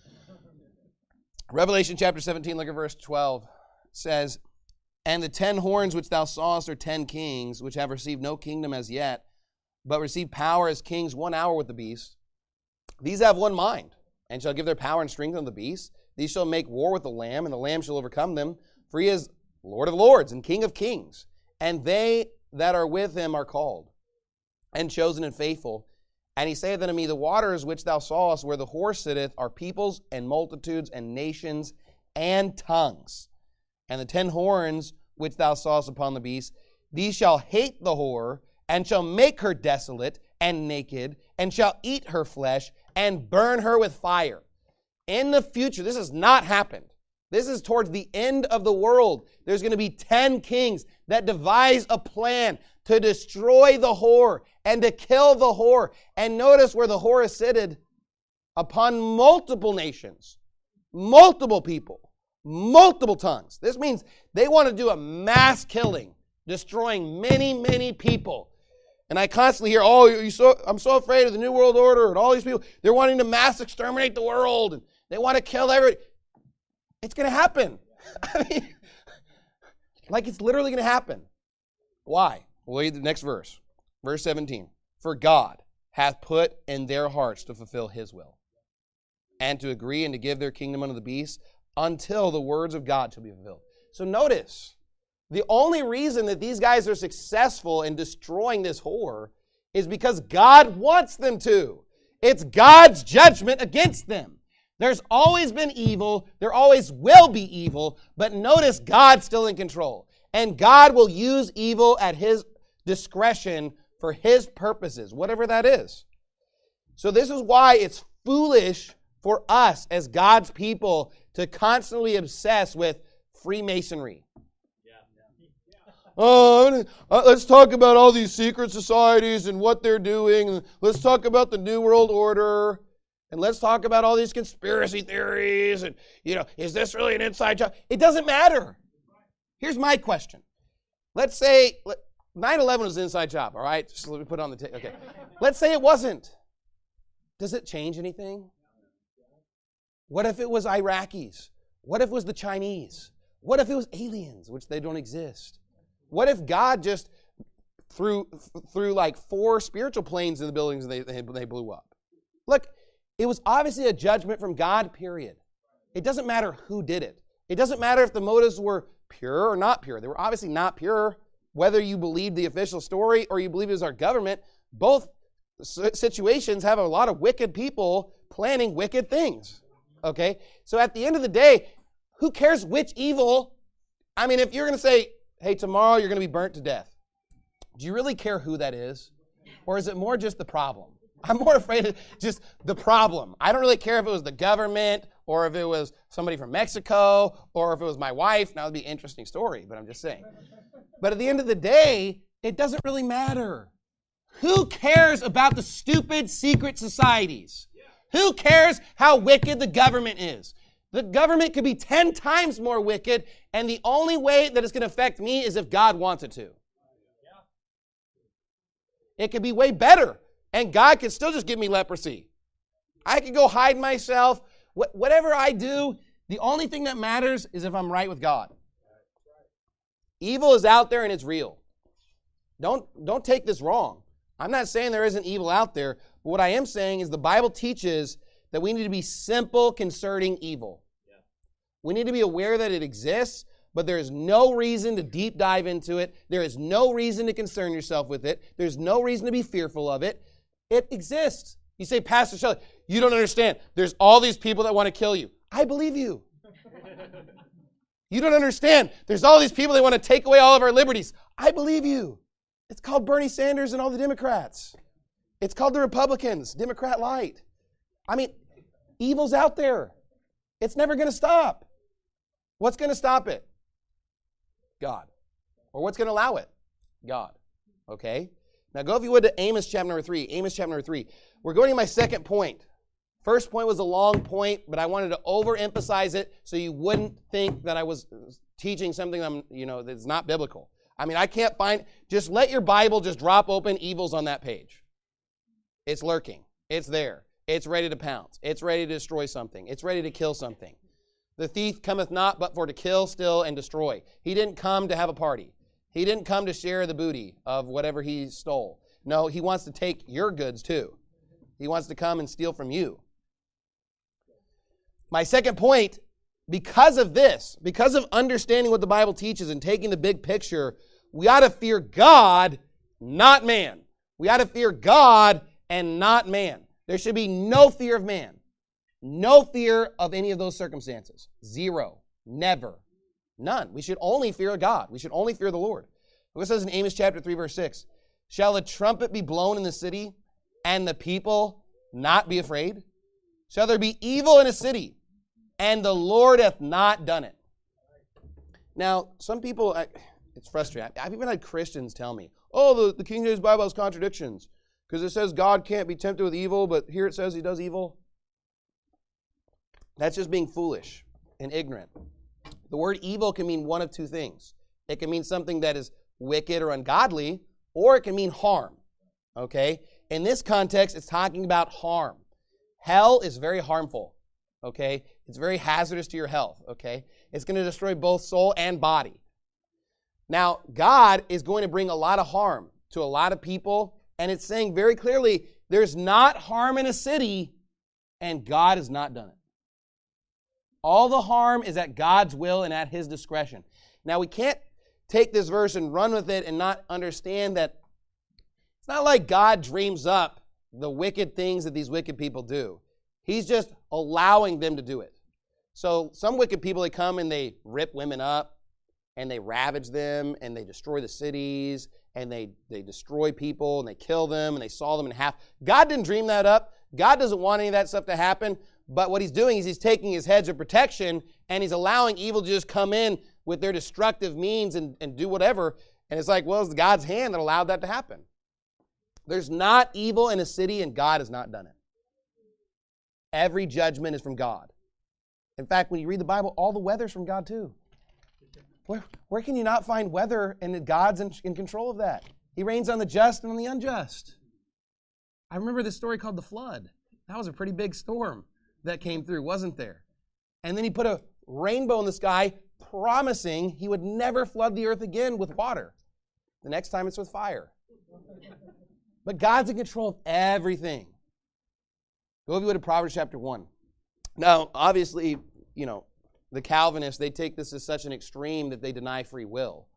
Revelation chapter seventeen, look at verse twelve. Says, and the ten horns which thou sawest are ten kings, which have received no kingdom as yet, but receive power as kings one hour with the beast. These have one mind, and shall give their power and strength unto the beast. These shall make war with the Lamb, and the Lamb shall overcome them. For he is Lord of lords and King of kings. And they that are with him are called, and chosen and faithful. And he saith unto me, the waters which thou sawest where the horse sitteth are peoples and multitudes and nations and tongues. And the ten horns which thou sawest upon the beast, these shall hate the whore, and shall make her desolate and naked, and shall eat her flesh, and burn her with fire. In the future, this has not happened. This is towards the end of the world. There's going to be ten kings that devise a plan to destroy the whore and to kill the whore. And notice where the whore is seated upon multiple nations, multiple people, multiple tongues. This means they want to do a mass killing, destroying many, many people. And I constantly hear, oh, you so, I'm so afraid of the New World Order and all these people. They're wanting to mass exterminate the world, and they want to kill everybody. It's going to happen. I mean, like it's literally going to happen. Why? We'll read the next verse. Verse seventeen. For God hath put in their hearts to fulfill his will, and to agree and to give their kingdom unto the beast, until the words of God shall be fulfilled. So notice, the only reason that these guys are successful in destroying this whore is because God wants them to. It's God's judgment against them. There's always been evil. There always will be evil. But notice God's still in control. And God will use evil at his discretion for his purposes, whatever that is. So this is why it's foolish for us as God's people to constantly obsess with Freemasonry. Oh, let's talk about all these secret societies and what they're doing. Let's talk about the New World Order. And let's talk about all these conspiracy theories. And, you know, is this really an inside job? It doesn't matter. Here's my question. Let's say nine eleven was an inside job, all right? Just let me put it on the tape. Okay. Let's say it wasn't. Does it change anything? What if it was Iraqis? What if it was the Chinese? What if it was aliens, which they don't exist? What if God just threw, threw like four spiritual planes in the buildings and they, they, they blew up? Look, it was obviously a judgment from God, period. It doesn't matter who did it. It doesn't matter if the motives were pure or not pure. They were obviously not pure. Whether you believe the official story or you believe it was our government, both situations have a lot of wicked people planning wicked things. Okay? So at the end of the day, who cares which evil? I mean, if you're going to say, hey, tomorrow you're going to be burnt to death, do you really care who that is? Or is it more just the problem? I'm more afraid of just the problem. I don't really care if it was the government or if it was somebody from Mexico or if it was my wife. Now, that would be an interesting story, but I'm just saying. But at the end of the day, it doesn't really matter. Who cares about the stupid secret societies? Who cares how wicked the government is? The government could be ten times more wicked, and the only way that it's going to affect me is if God wants it to. It could be way better, and God could still just give me leprosy. I could go hide myself. Wh- whatever I do, the only thing that matters is if I'm right with God. Evil is out there and it's real. Don't, don't take this wrong. I'm not saying there isn't evil out there, but what I am saying is the Bible teaches that we need to be simple concerning evil. Yeah. We need to be aware that it exists, but there is no reason to deep dive into it. There is no reason to concern yourself with it. There's no reason to be fearful of it. It exists. You say, Pastor Shelley, you don't understand. There's all these people that want to kill you. I believe you. You don't understand. There's all these people that want to take away all of our liberties. I believe you. It's called Bernie Sanders and all the Democrats. It's called the Republicans, Democrat light. I mean, evil's out there. It's never going to stop. What's going to stop it? God. Or what's going to allow it? God. Okay? Now go, if you would, to Amos chapter number three. Amos chapter number three. We're going to my second point. First point was a long point, but I wanted to overemphasize it so you wouldn't think that I was teaching something I'm, you know, that's not biblical. I mean, I can't find, just let your Bible just drop open, evil's on that page. It's lurking. It's there. It's ready to pounce. It's ready to destroy something. It's ready to kill something. The thief cometh not but for to kill, steal, and destroy. He didn't come to have a party. He didn't come to share the booty of whatever he stole. No, he wants to take your goods too. He wants to come and steal from you. My second point, because of this, because of understanding what the Bible teaches and taking the big picture, we ought to fear God, not man. We ought to fear God and not man. There should be no fear of man. No fear of any of those circumstances. Zero. Never. None. We should only fear God. We should only fear the Lord. Look what it says in Amos chapter three, verse six. Shall a trumpet be blown in the city, and the people not be afraid? Shall there be evil in a city, and the Lord hath not done it? Now, some people, I, it's frustrating. I've even had Christians tell me, oh, the, the King James Bible has contradictions, because it says God can't be tempted with evil, but here it says he does evil. That's just being foolish and ignorant. The word evil can mean one of two things. It can mean something that is wicked or ungodly, or it can mean harm. Okay? In this context, it's talking about harm. Hell is very harmful. Okay? It's very hazardous to your health. Okay? It's going to destroy both soul and body. Now, God is going to bring a lot of harm to a lot of people, and it's saying very clearly, there's not harm in a city, and God has not done it. All the harm is at God's will and at his discretion. Now, we can't take this verse and run with it and not understand that it's not like God dreams up the wicked things that these wicked people do. He's just allowing them to do it. So some wicked people, they come and they rip women up and they ravage them and they destroy the cities and they, they destroy people and they kill them and they saw them in half. God didn't dream that up. God doesn't want any of that stuff to happen. But what he's doing is he's taking his hedge of protection and he's allowing evil to just come in with their destructive means and, and do whatever. And it's like, well, it's God's hand that allowed that to happen. There's not evil in a city and God has not done it. Every judgment is from God. In fact, when you read the Bible, all the weather's from God too. Where, where can you not find weather and God's in, in control of that? He rains on the just and on the unjust. I remember this story called the flood. That was a pretty big storm that came through, wasn't there? And then he put a rainbow in the sky, promising he would never flood the earth again with water. The next time it's with fire. But God's in control of everything. Go if you would to Proverbs chapter one. Now, obviously, you know, the Calvinists, they take this as such an extreme that they deny free will.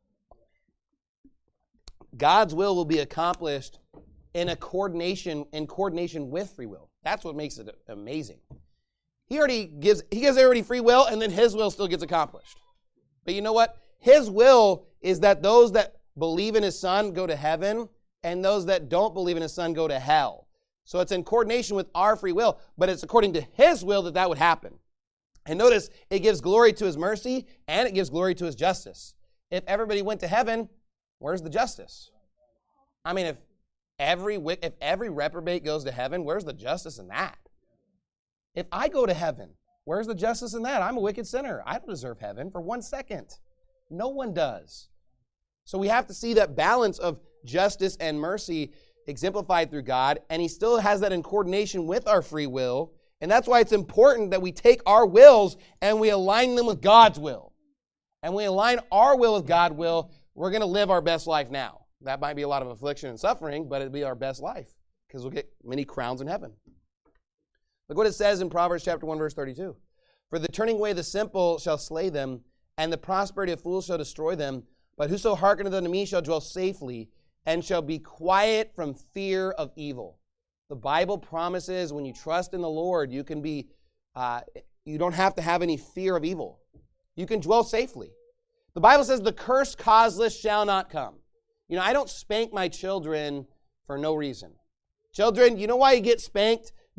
God's will will be accomplished in a coordination, in coordination with free will. That's what makes it amazing. He already gives, he gives everybody free will, and then his will still gets accomplished. But you know what? His will is that those that believe in his son go to heaven, and those that don't believe in his son go to hell. So it's in coordination with our free will, but it's according to his will that that would happen. And notice, it gives glory to his mercy, and it gives glory to his justice. If everybody went to heaven, where's the justice? I mean, if every if every reprobate goes to heaven, where's the justice in that? If I go to heaven, where's the justice in that? I'm a wicked sinner. I don't deserve heaven for one second. No one does. So we have to see that balance of justice and mercy exemplified through God, and he still has that in coordination with our free will, and that's why it's important that we take our wills and we align them with God's will. And we align our will with God's will, we're going to live our best life now. That might be a lot of affliction and suffering, but it'll be our best life because we'll get many crowns in heaven. Look what it says in Proverbs chapter one, verse thirty-two. For the turning away of the simple shall slay them, and the prosperity of fools shall destroy them. But whoso hearkeneth unto me shall dwell safely, and shall be quiet from fear of evil. The Bible promises when you trust in the Lord, you can be, uh, you don't have to have any fear of evil. You can dwell safely. The Bible says the curse causeless shall not come. You know, I don't spank my children for no reason. Children, you know why you get spanked?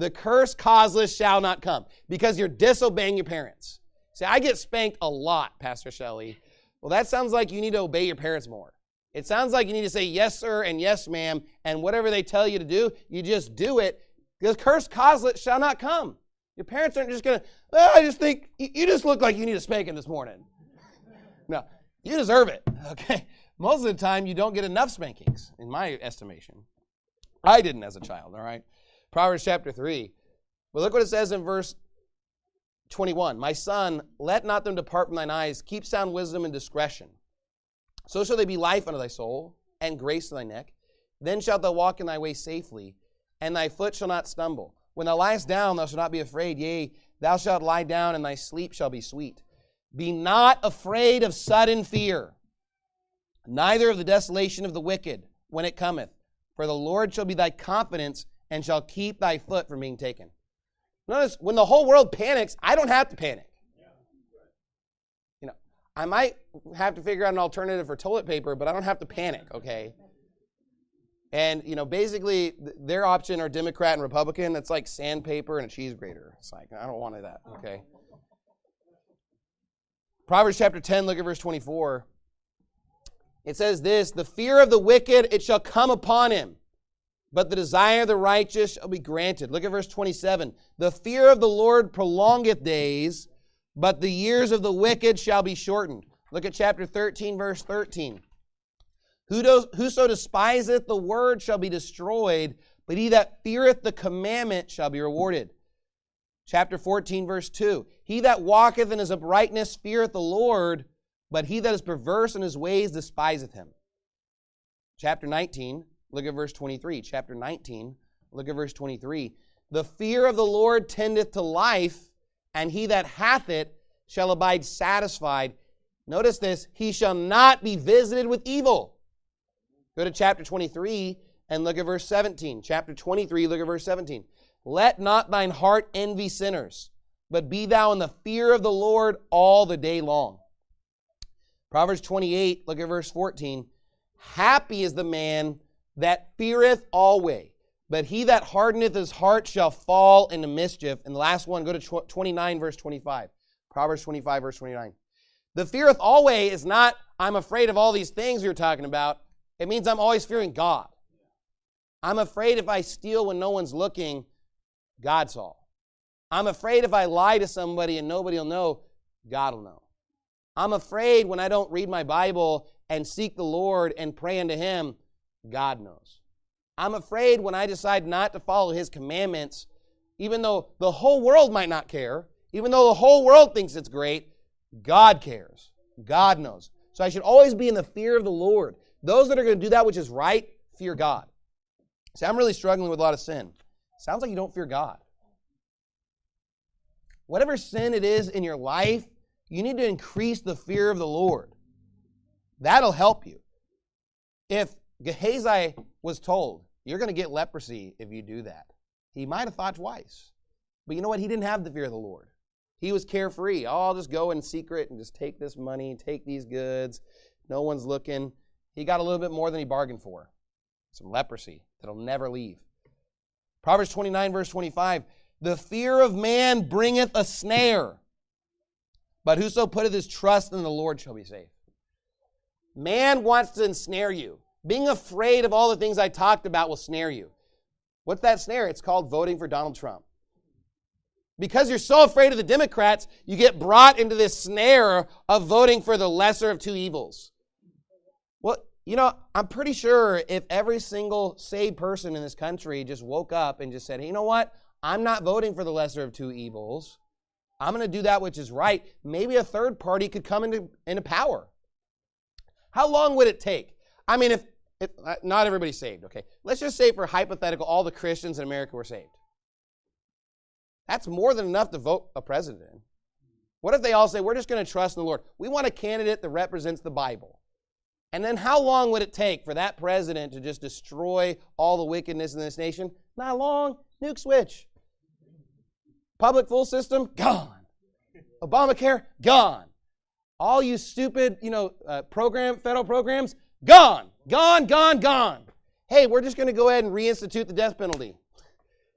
The curse causeless shall not come because you're disobeying your parents. See, I get spanked a lot, Pastor Shelley. Well, that sounds like you need to obey your parents more. It sounds like you need to say yes, sir, and yes, ma'am, and whatever they tell you to do, you just do it. The curse causeless shall not come. Your parents aren't just going to, oh, I just think, you just look like you need a spanking this morning. No, you deserve it, okay? Most of the time, you don't get enough spankings, in my estimation. I didn't as a child, all right? Proverbs chapter three. But look what it says in verse twenty-one. My son, let not them depart from thine eyes. Keep sound wisdom and discretion. So shall they be life unto thy soul, and grace to thy neck. Then shalt thou walk in thy way safely, and thy foot shall not stumble. When thou liest down, thou shalt not be afraid. Yea, thou shalt lie down, and thy sleep shall be sweet. Be not afraid of sudden fear, neither of the desolation of the wicked when it cometh. For the Lord shall be thy confidence, and shall keep thy foot from being taken. Notice, when the whole world panics, I don't have to panic. You know, I might have to figure out an alternative for toilet paper, but I don't have to panic, okay? And, you know, basically, their option are Democrat and Republican. It's like sandpaper and a cheese grater. It's like, I don't want that, okay? Proverbs chapter ten, look at verse twenty-four. It says this, the fear of the wicked, it shall come upon him, but the desire of the righteous shall be granted. Look at verse twenty-seven. The fear of the Lord prolongeth days, but the years of the wicked shall be shortened. Look at chapter thirteen, verse thirteen. Whoso despiseth the word shall be destroyed, but he that feareth the commandment shall be rewarded. Chapter fourteen, verse two. He that walketh in his uprightness feareth the Lord, but he that is perverse in his ways despiseth him. Chapter nineteen, look at verse twenty-three. Chapter nineteen, look at verse twenty-three. The fear of the Lord tendeth to life, and he that hath it shall abide satisfied. Notice this, he shall not be visited with evil. Go to chapter twenty-three and look at verse seventeen. Chapter twenty-three, look at verse seventeen. Let not thine heart envy sinners, but be thou in the fear of the Lord all the day long. Proverbs twenty-eight, look at verse fourteen. Happy is the man that feareth always, but he that hardeneth his heart shall fall into mischief. And the last one, go to twenty-nine, verse twenty-five. Proverbs twenty-five, verse twenty-nine. The feareth always is not, I'm afraid of all these things we were talking about. It means I'm always fearing God. I'm afraid if I steal when no one's looking, God saw. I'm afraid if I lie to somebody and nobody will know, God will know. I'm afraid when I don't read my Bible and seek the Lord and pray unto Him, God knows. I'm afraid when I decide not to follow His commandments, even though the whole world might not care, even though the whole world thinks it's great, God cares. God knows. So I should always be in the fear of the Lord. Those that are going to do that which is right, fear God. See, I'm really struggling with a lot of sin. Sounds like you don't fear God. Whatever sin it is in your life, you need to increase the fear of the Lord. That'll help you. If Gehazi was told, you're going to get leprosy if you do that, he might have thought twice. But you know what? He didn't have the fear of the Lord. He was carefree. Oh, I'll just go in secret and just take this money, take these goods. No one's looking. He got a little bit more than he bargained for. Some leprosy that'll never leave. Proverbs twenty-nine, verse twenty-five. The fear of man bringeth a snare, but whoso putteth his trust in the Lord shall be safe. Man wants to ensnare you. Being afraid of all the things I talked about will snare you. What's that snare? It's called voting for Donald Trump. Because you're so afraid of the Democrats, you get brought into this snare of voting for the lesser of two evils. Well, you know, I'm pretty sure if every single saved person in this country just woke up and just said, hey, you know what? I'm not voting for the lesser of two evils. I'm going to do that which is right. Maybe a third party could come into, into power. How long would it take? I mean, if, if uh, not everybody's saved, okay? Let's just say for hypothetical, all the Christians in America were saved. That's more than enough to vote a president in. What if they all say, we're just going to trust in the Lord? We want a candidate that represents the Bible. And then how long would it take for that president to just destroy all the wickedness in this nation? Not long. Nuke switch. Public full system, gone. Obamacare, gone. All you stupid, you know, uh, program, federal programs, gone. Gone, gone, gone. Hey, we're just going to go ahead and reinstitute the death penalty.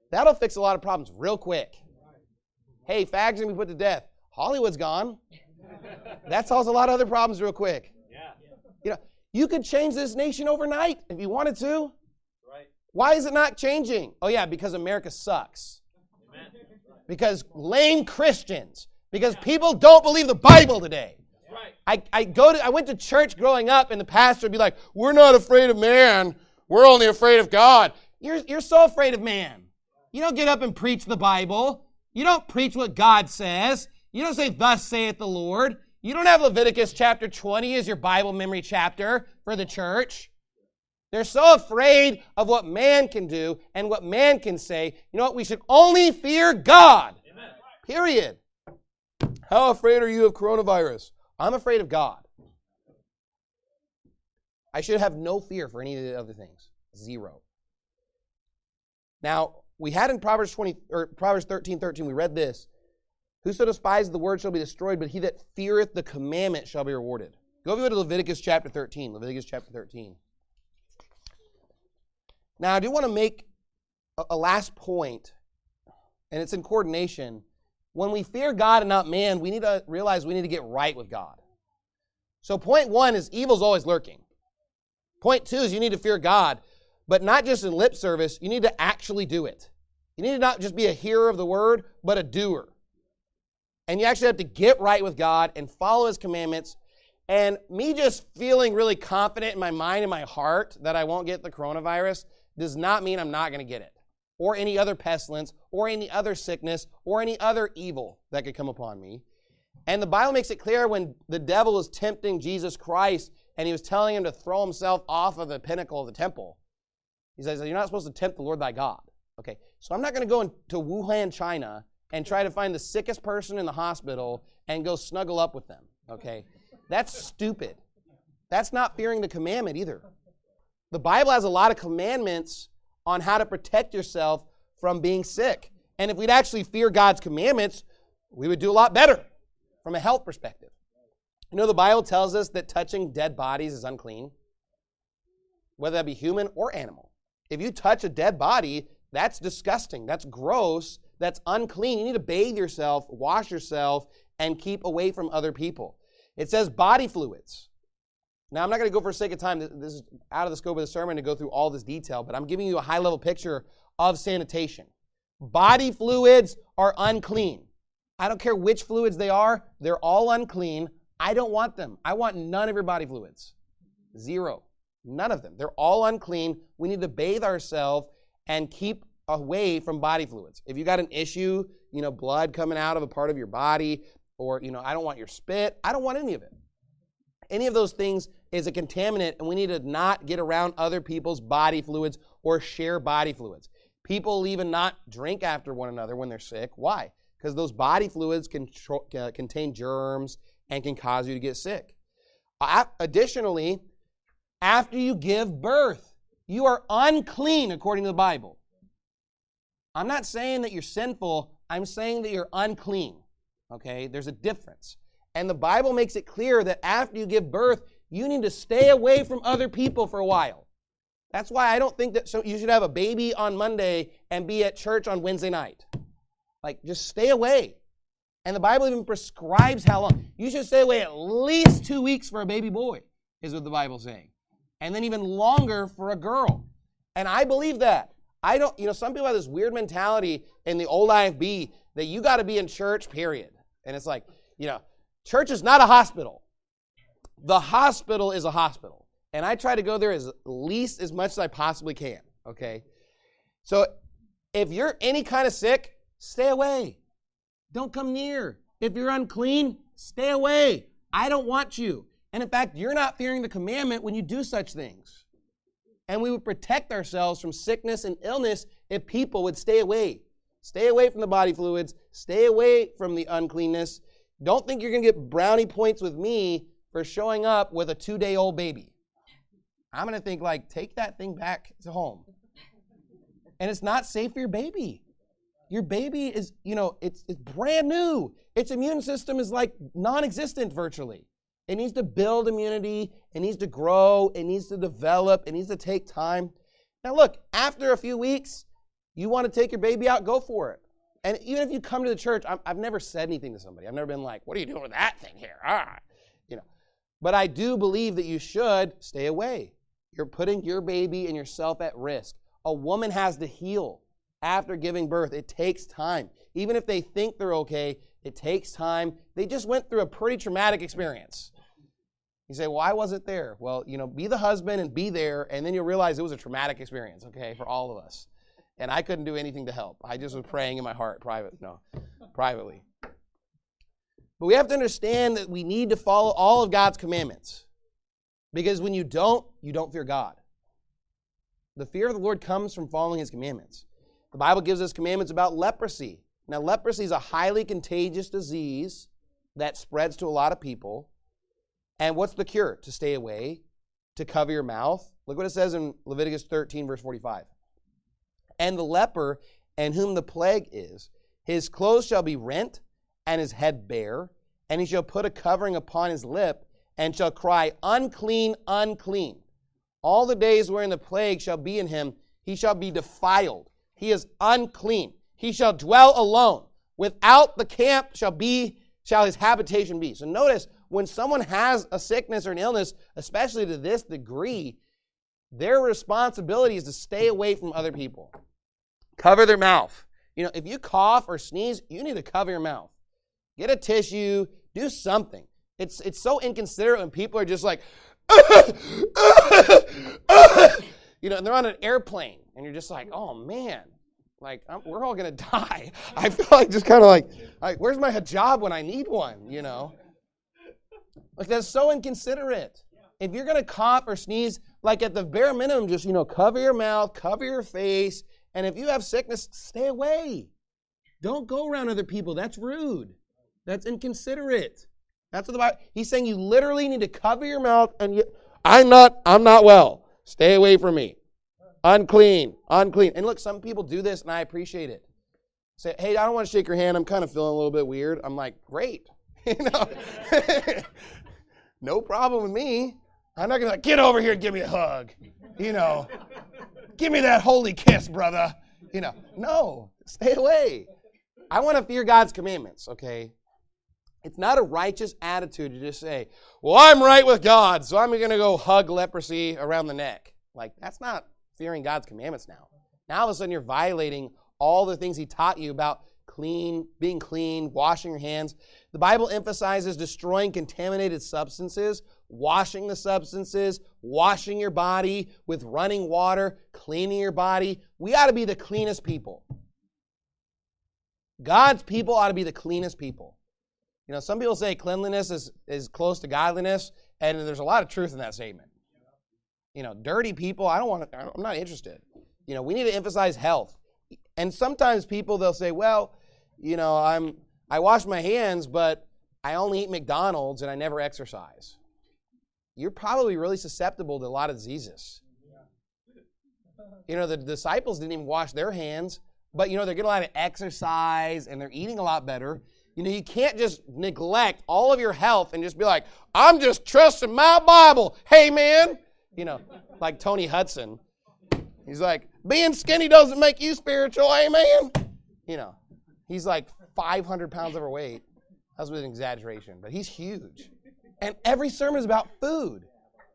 That'll fix a lot of problems real quick. Hey, fags are going to be put to death. Hollywood's gone. That solves a lot of other problems real quick. Yeah. You know, you could change this nation overnight if you wanted to. Right. Why is it not changing? Oh, yeah, because America sucks. Amen. Because lame Christians. Because people don't believe the Bible today. Right. I, I go to I went to church growing up, and the pastor would be like, "We're not afraid of man. We're only afraid of God." You're, you're so afraid of man. You don't get up and preach the Bible. You don't preach what God says. You don't say, "Thus saith the Lord." You don't have Leviticus chapter twenty as your Bible memory chapter for the church. They're so afraid of what man can do and what man can say. You know what? We should only fear God. Amen. Period. How afraid are you of coronavirus? I'm afraid of God. I should have no fear for any of the other things. Zero. Now, we had in Proverbs twenty or Proverbs thirteen thirteen, we read this. Whoso despises the word shall be destroyed, but he that feareth the commandment shall be rewarded. Go over to Leviticus chapter thirteen. Leviticus chapter thirteen. Now, I do want to make a, a last point, and it's in coordination. When we fear God and not man, we need to realize we need to get right with God. So point one is evil's always lurking. Point two is you need to fear God, but not just in lip service. You need to actually do it. You need to not just be a hearer of the word, but a doer. And you actually have to get right with God and follow His commandments. And me just feeling really confident in my mind and my heart that I won't get the coronavirus does not mean I'm not going to get it, or any other pestilence, or any other sickness, or any other evil that could come upon me. And the Bible makes it clear when the devil was tempting Jesus Christ and he was telling him to throw himself off of the pinnacle of the temple. He says, "You're not supposed to tempt the Lord thy God." Okay, so I'm not going to go into Wuhan, China, and try to find the sickest person in the hospital and go snuggle up with them. Okay, that's stupid. That's not fearing the commandment either. The Bible has a lot of commandments on how to protect yourself from being sick. And if we'd actually fear God's commandments, we would do a lot better from a health perspective. You know, the Bible tells us that touching dead bodies is unclean, whether that be human or animal. If you touch a dead body, that's disgusting. That's gross. That's unclean. You need to bathe yourself, wash yourself, and keep away from other people. It says body fluids. Now, I'm not going to go for sake of time. This is out of the scope of the sermon to go through all this detail, but I'm giving you a high-level picture of sanitation. Body fluids are unclean. I don't care which fluids they are. They're all unclean. I don't want them. I want none of your body fluids. Zero. None of them. They're all unclean. We need to bathe ourselves and keep away from body fluids. If you got an issue, you know, blood coming out of a part of your body, or, you know, I don't want your spit. I don't want any of it. Any of those things is a contaminant, and we need to not get around other people's body fluids or share body fluids. People even not drink after one another when they're sick. Why? Because those body fluids can uh, contain germs and can cause you to get sick. Uh, additionally, after you give birth, you are unclean according to the Bible. I'm not saying that you're sinful. I'm saying that you're unclean. Okay? There's a difference. And the Bible makes it clear that after you give birth, you need to stay away from other people for a while. That's why I don't think that so you should have a baby on Monday and be at church on Wednesday night. Like, just stay away. And the Bible even prescribes how long. You should stay away at least two weeks for a baby boy, is what the Bible's saying. And then even longer for a girl. And I believe that. I don't, you know, some people have this weird mentality in the old I F B that you got to be in church, period. And it's like, you know, church is not a hospital. The hospital is a hospital. And I try to go there as least as much as I possibly can, okay? So if you're any kind of sick, stay away. Don't come near. If you're unclean, stay away. I don't want you. And in fact, you're not fearing the commandment when you do such things. And we would protect ourselves from sickness and illness if people would stay away. Stay away from the body fluids. Stay away from the uncleanness. Don't think you're going to get brownie points with me for showing up with a two-day-old baby. I'm going to think, like, take that thing back to home. And it's not safe for your baby. Your baby is, you know, it's, it's brand new. Its immune system is, like, non-existent virtually. It needs to build immunity. It needs to grow. It needs to develop. It needs to take time. Now, look, after a few weeks, You want to take your baby out, go for it. And even if you come to the church, I'm, I've never said anything to somebody. I've never been like, what are you doing with that thing here? Ah, you know. But I do believe that you should stay away. You're putting your baby and yourself at risk. A woman has to heal after giving birth. It takes time. Even if they think they're okay, it takes time. They just went through a pretty traumatic experience. You say, well, I wasn't there. Well, you know, be the husband and be there, and then you'll realize it was a traumatic experience, okay, for all of us. And I couldn't do anything to help. I just was praying in my heart, private, no, privately. But we have to understand that we need to follow all of God's commandments. Because when you don't, you don't fear God. The fear of the Lord comes from following His commandments. The Bible gives us commandments about leprosy. Now, leprosy is a highly contagious disease that spreads to a lot of people. And what's the cure? To stay away, to cover your mouth. Look what it says in Leviticus thirteen, verse forty-five. And the leper, in whom the plague is, his clothes shall be rent, and his head bare, and he shall put a covering upon his lip, and shall cry, unclean, unclean. All the days wherein the plague shall be in him, he shall be defiled. He is unclean. He shall dwell alone. Without the camp shall be, shall his habitation be. So notice, when someone has a sickness or an illness, especially to this degree, their responsibility is to stay away from other people. Cover their mouth. You know, if you cough or sneeze, you need to cover your mouth. Get a tissue. Do something. It's it's so inconsiderate when people are just like, you know, and they're on an airplane, and you're just like, oh, man, like, I'm, we're all going to die. I feel like just kind of like, like, where's my hijab when I need one, you know? Like, that's so inconsiderate. If you're going to cough or sneeze, like at the bare minimum, just, you know, cover your mouth, cover your face, and if you have sickness, stay away. Don't go around other people. That's rude. That's inconsiderate. That's what the Bible, he's saying you literally need to cover your mouth and you, I'm not, I'm not well. Stay away from me. Unclean, unclean. And look, some people do this and I appreciate it. Say, hey, I don't want to shake your hand. I'm kind of feeling a little bit weird. I'm like, great. You know, no problem with me. I'm not going to like, get over here and give me a hug. You know, give me that holy kiss, brother. You know, no, stay away. I want to fear God's commandments, okay? It's not a righteous attitude to just say, well, I'm right with God, so I'm going to go hug leprosy around the neck. Like, that's not fearing God's commandments now. Now, all of a sudden, you're violating all the things He taught you about clean, being clean, washing your hands. The Bible emphasizes destroying contaminated substances, washing the substances, washing your body with running water, cleaning your body. We ought to be the cleanest people. God's people ought to be the cleanest people. You know, some people say cleanliness is, is close to godliness, and there's a lot of truth in that statement. You know, dirty people, I don't want to, I'm not interested. You know, we need to emphasize health. And sometimes people, they'll say, well, you know, I'm, I wash my hands, but I only eat McDonald's and I never exercise. You're probably really susceptible to a lot of diseases. You know, the disciples didn't even wash their hands, but, you know, they're getting a lot of exercise and they're eating a lot better. You know, you can't just neglect all of your health and just be like, I'm just trusting my Bible. Hey, man. You know, like Tony Hudson. He's like, being skinny doesn't make you spiritual, amen? You know, he's like five hundred pounds overweight. That's with an exaggeration, but he's huge. And every sermon is about food.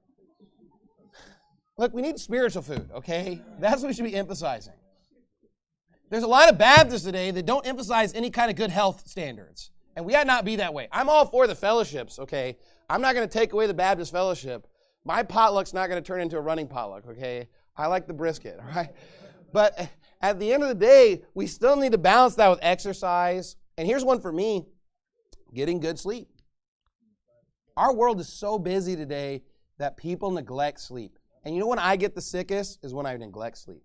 Look, we need spiritual food, okay? That's what we should be emphasizing. There's a lot of Baptists today that don't emphasize any kind of good health standards. And we ought not be that way. I'm all for the fellowships, okay? I'm not going to take away the Baptist fellowship. My potluck's not going to turn into a running potluck, okay? I like the brisket, all right? But at the end of the day, we still need to balance that with exercise. And here's one for me, getting good sleep. Our world is so busy today that people neglect sleep. And you know when I get the sickest is when I neglect sleep.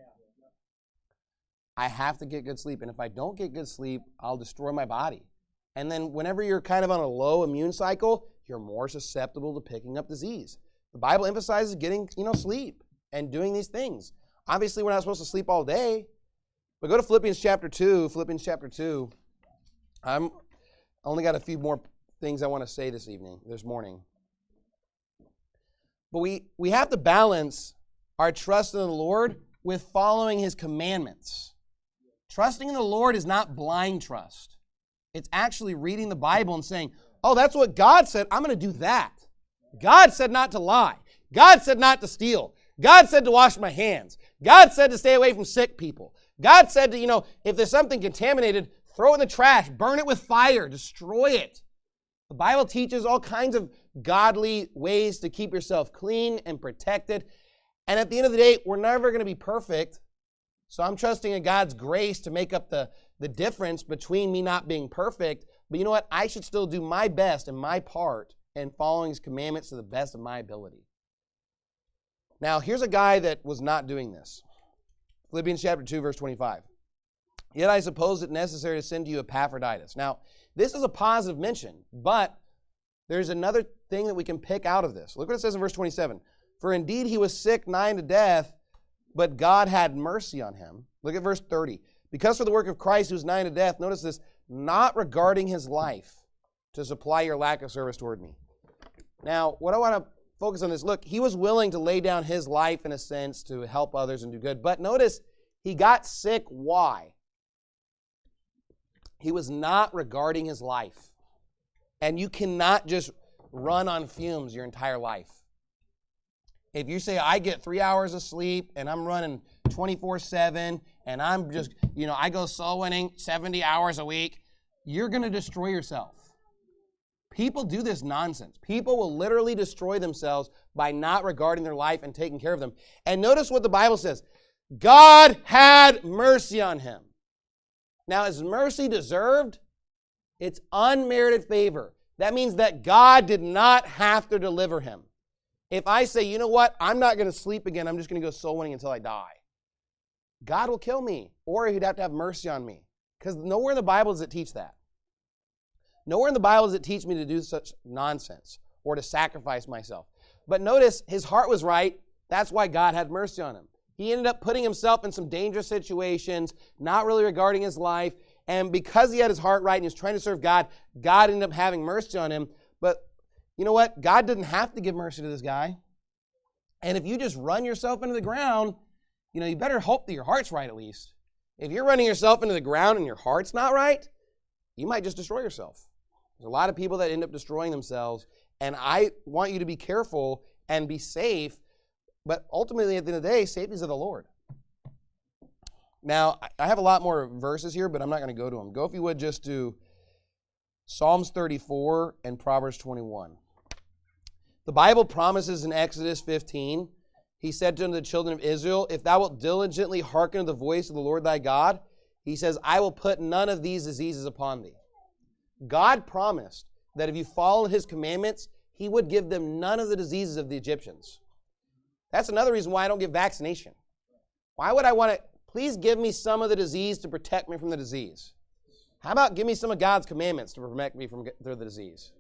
I have to get good sleep. And if I don't get good sleep, I'll destroy my body. And then whenever you're kind of on a low immune cycle, you're more susceptible to picking up disease. The Bible emphasizes getting, you know, sleep and doing these things. Obviously, we're not supposed to sleep all day. But go to Philippians chapter two. Philippians chapter two. I'm only got a few more things I want to say this evening, this morning. But we, we have to balance our trust in the Lord with following his commandments. Trusting in the Lord is not blind trust. It's actually reading the Bible and saying, oh, that's what God said. I'm going to do that. God said not to lie. God said not to steal. God said to wash my hands. God said to stay away from sick people. God said to, you know, if there's something contaminated, throw it in the trash, burn it with fire, destroy it. The Bible teaches all kinds of godly ways to keep yourself clean and protected. And at the end of the day, we're never going to be perfect. So I'm trusting in God's grace to make up the, the difference between me not being perfect. But you know what? I should still do my best and my part in following his commandments to the best of my ability. Now, here's a guy that was not doing this. Philippians chapter two, verse twenty-five. Yet I suppose it necessary to send to you Epaphroditus. Now, this is a positive mention, but there's another thing that we can pick out of this. Look what it says in verse twenty-seven. For indeed he was sick, nigh unto death, but God had mercy on him. Look at verse thirty. Because for the work of Christ who was nigh unto death, notice this, not regarding his life to supply your lack of service toward me. Now, what I want to focus on this, look, he was willing to lay down his life in a sense to help others and do good. But notice, he got sick. Why? He was not regarding his life. And you cannot just run on fumes your entire life. If you say, I get three hours of sleep and I'm running twenty-four seven and I'm just, you know, I go soul winning seventy hours a week, you're going to destroy yourself. People do this nonsense. People will literally destroy themselves by not regarding their life and taking care of them. And notice what the Bible says. God had mercy on him. Now, is mercy deserved? It's unmerited favor. That means that God did not have to deliver him. If I say, you know what, I'm not going to sleep again, I'm just going to go soul winning until I die, God will kill me, or he'd have to have mercy on me. Because nowhere in the Bible does it teach that. Nowhere in the Bible does it teach me to do such nonsense or to sacrifice myself. But notice, his heart was right. That's why God had mercy on him. He ended up putting himself in some dangerous situations, not really regarding his life. And because he had his heart right and he was trying to serve God, God ended up having mercy on him. But you know what? God didn't have to give mercy to this guy. And if you just run yourself into the ground, you know, you better hope that your heart's right at least. If you're running yourself into the ground and your heart's not right, you might just destroy yourself. There's a lot of people that end up destroying themselves, and I want you to be careful and be safe, but ultimately at the end of the day, safety is of the Lord. Now, I have a lot more verses here, but I'm not going to go to them. Go, if you would, just to Psalms thirty-four and Proverbs twenty-one. The Bible promises in Exodus fifteen, he said to the children of Israel, if thou wilt diligently hearken to the voice of the Lord thy God, he says, I will put none of these diseases upon thee. God promised that if you followed his commandments, he would give them none of the diseases of the Egyptians. That's another reason why I don't get vaccination. Why would I want to, please give me some of the disease to protect me from the disease. How about give me some of God's commandments to protect me from through the disease?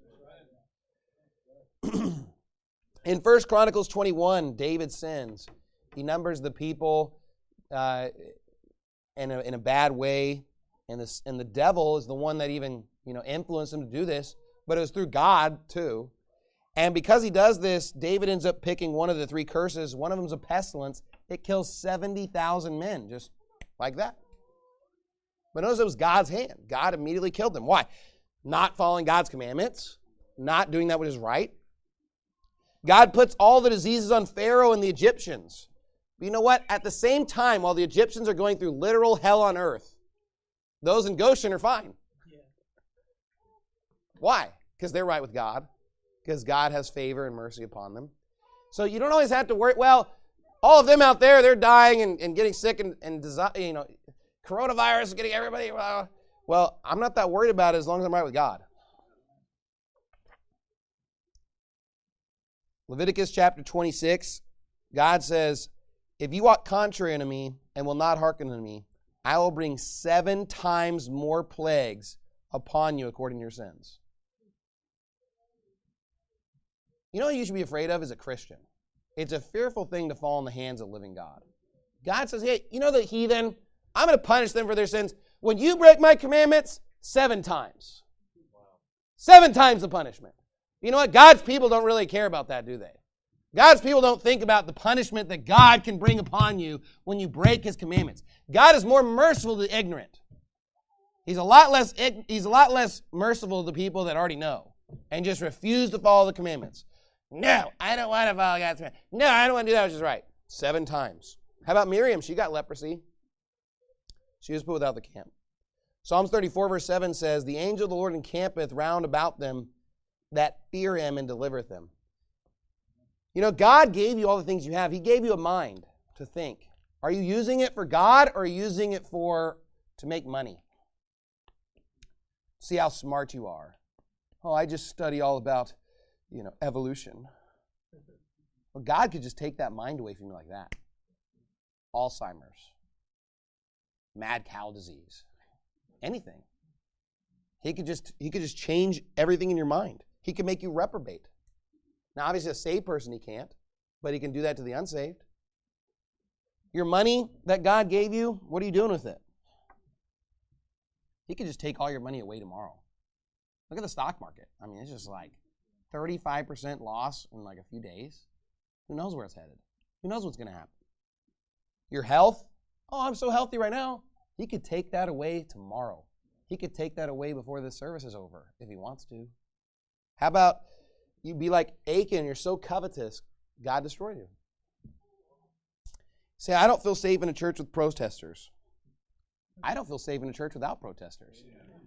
In First Chronicles twenty-one, David sins. He numbers the people uh, in, a, in a bad way, and, this, and the devil is the one that even you know influenced him to do this, but it was through God too. And because he does this, David ends up picking one of the three curses. One of them is a pestilence. It kills seventy thousand men, just like that. But notice it was God's hand. God immediately killed them. Why? Not following God's commandments, not doing that which is right. God puts all the diseases on Pharaoh and the Egyptians. But you know what? At the same time, while the Egyptians are going through literal hell on earth, those in Goshen are fine. Yeah. Why? Because they're right with God. Because God has favor and mercy upon them. So you don't always have to worry, well, all of them out there, they're dying and, and getting sick and, and you know, coronavirus is getting everybody. Well, well, I'm not that worried about it as long as I'm right with God. Leviticus chapter twenty-six, God says, if you walk contrary unto me and will not hearken unto me, I will bring seven times more plagues upon you according to your sins. You know what you should be afraid of as a Christian? It's a fearful thing to fall in the hands of the living God. God says, hey, you know the heathen? I'm going to punish them for their sins. When you break my commandments, seven times. Seven times the punishment. You know what? God's people don't really care about that, do they? God's people don't think about the punishment that God can bring upon you when you break his commandments. God is more merciful to the ignorant. He's a lot less, he's a lot less merciful to the people that already know and just refuse to follow the commandments. No, I don't want to follow God's commandments. No, I don't want to do that which is right. Seven times. How about Miriam? She got leprosy. She was put without the camp. Psalms thirty-four verse seven says, the angel of the Lord encampeth round about them that fear him and delivereth them. You know, God gave you all the things you have. He gave you a mind to think. Are you using it for God or are you using it for to make money? See how smart you are. Oh, I just study all about, you know, evolution. Well, God could just take that mind away from you like that. Alzheimer's, mad cow disease, anything. He could just he could just change everything in your mind. He could make you reprobate. Now, obviously, a saved person he can't, but he can do that to the unsaved. Your money that God gave you, what are you doing with it? He could just take all your money away tomorrow. Look at the stock market. I mean, it's just like thirty-five percent loss in like a few days. Who knows where it's headed? Who knows what's going to happen? Your health? Oh, I'm so healthy right now. He could take that away tomorrow. He could take that away before this service is over if he wants to. How about you be like Achan, you're so covetous, God destroyed you. Say, I don't feel safe in a church with protesters. I don't feel safe in a church without protesters.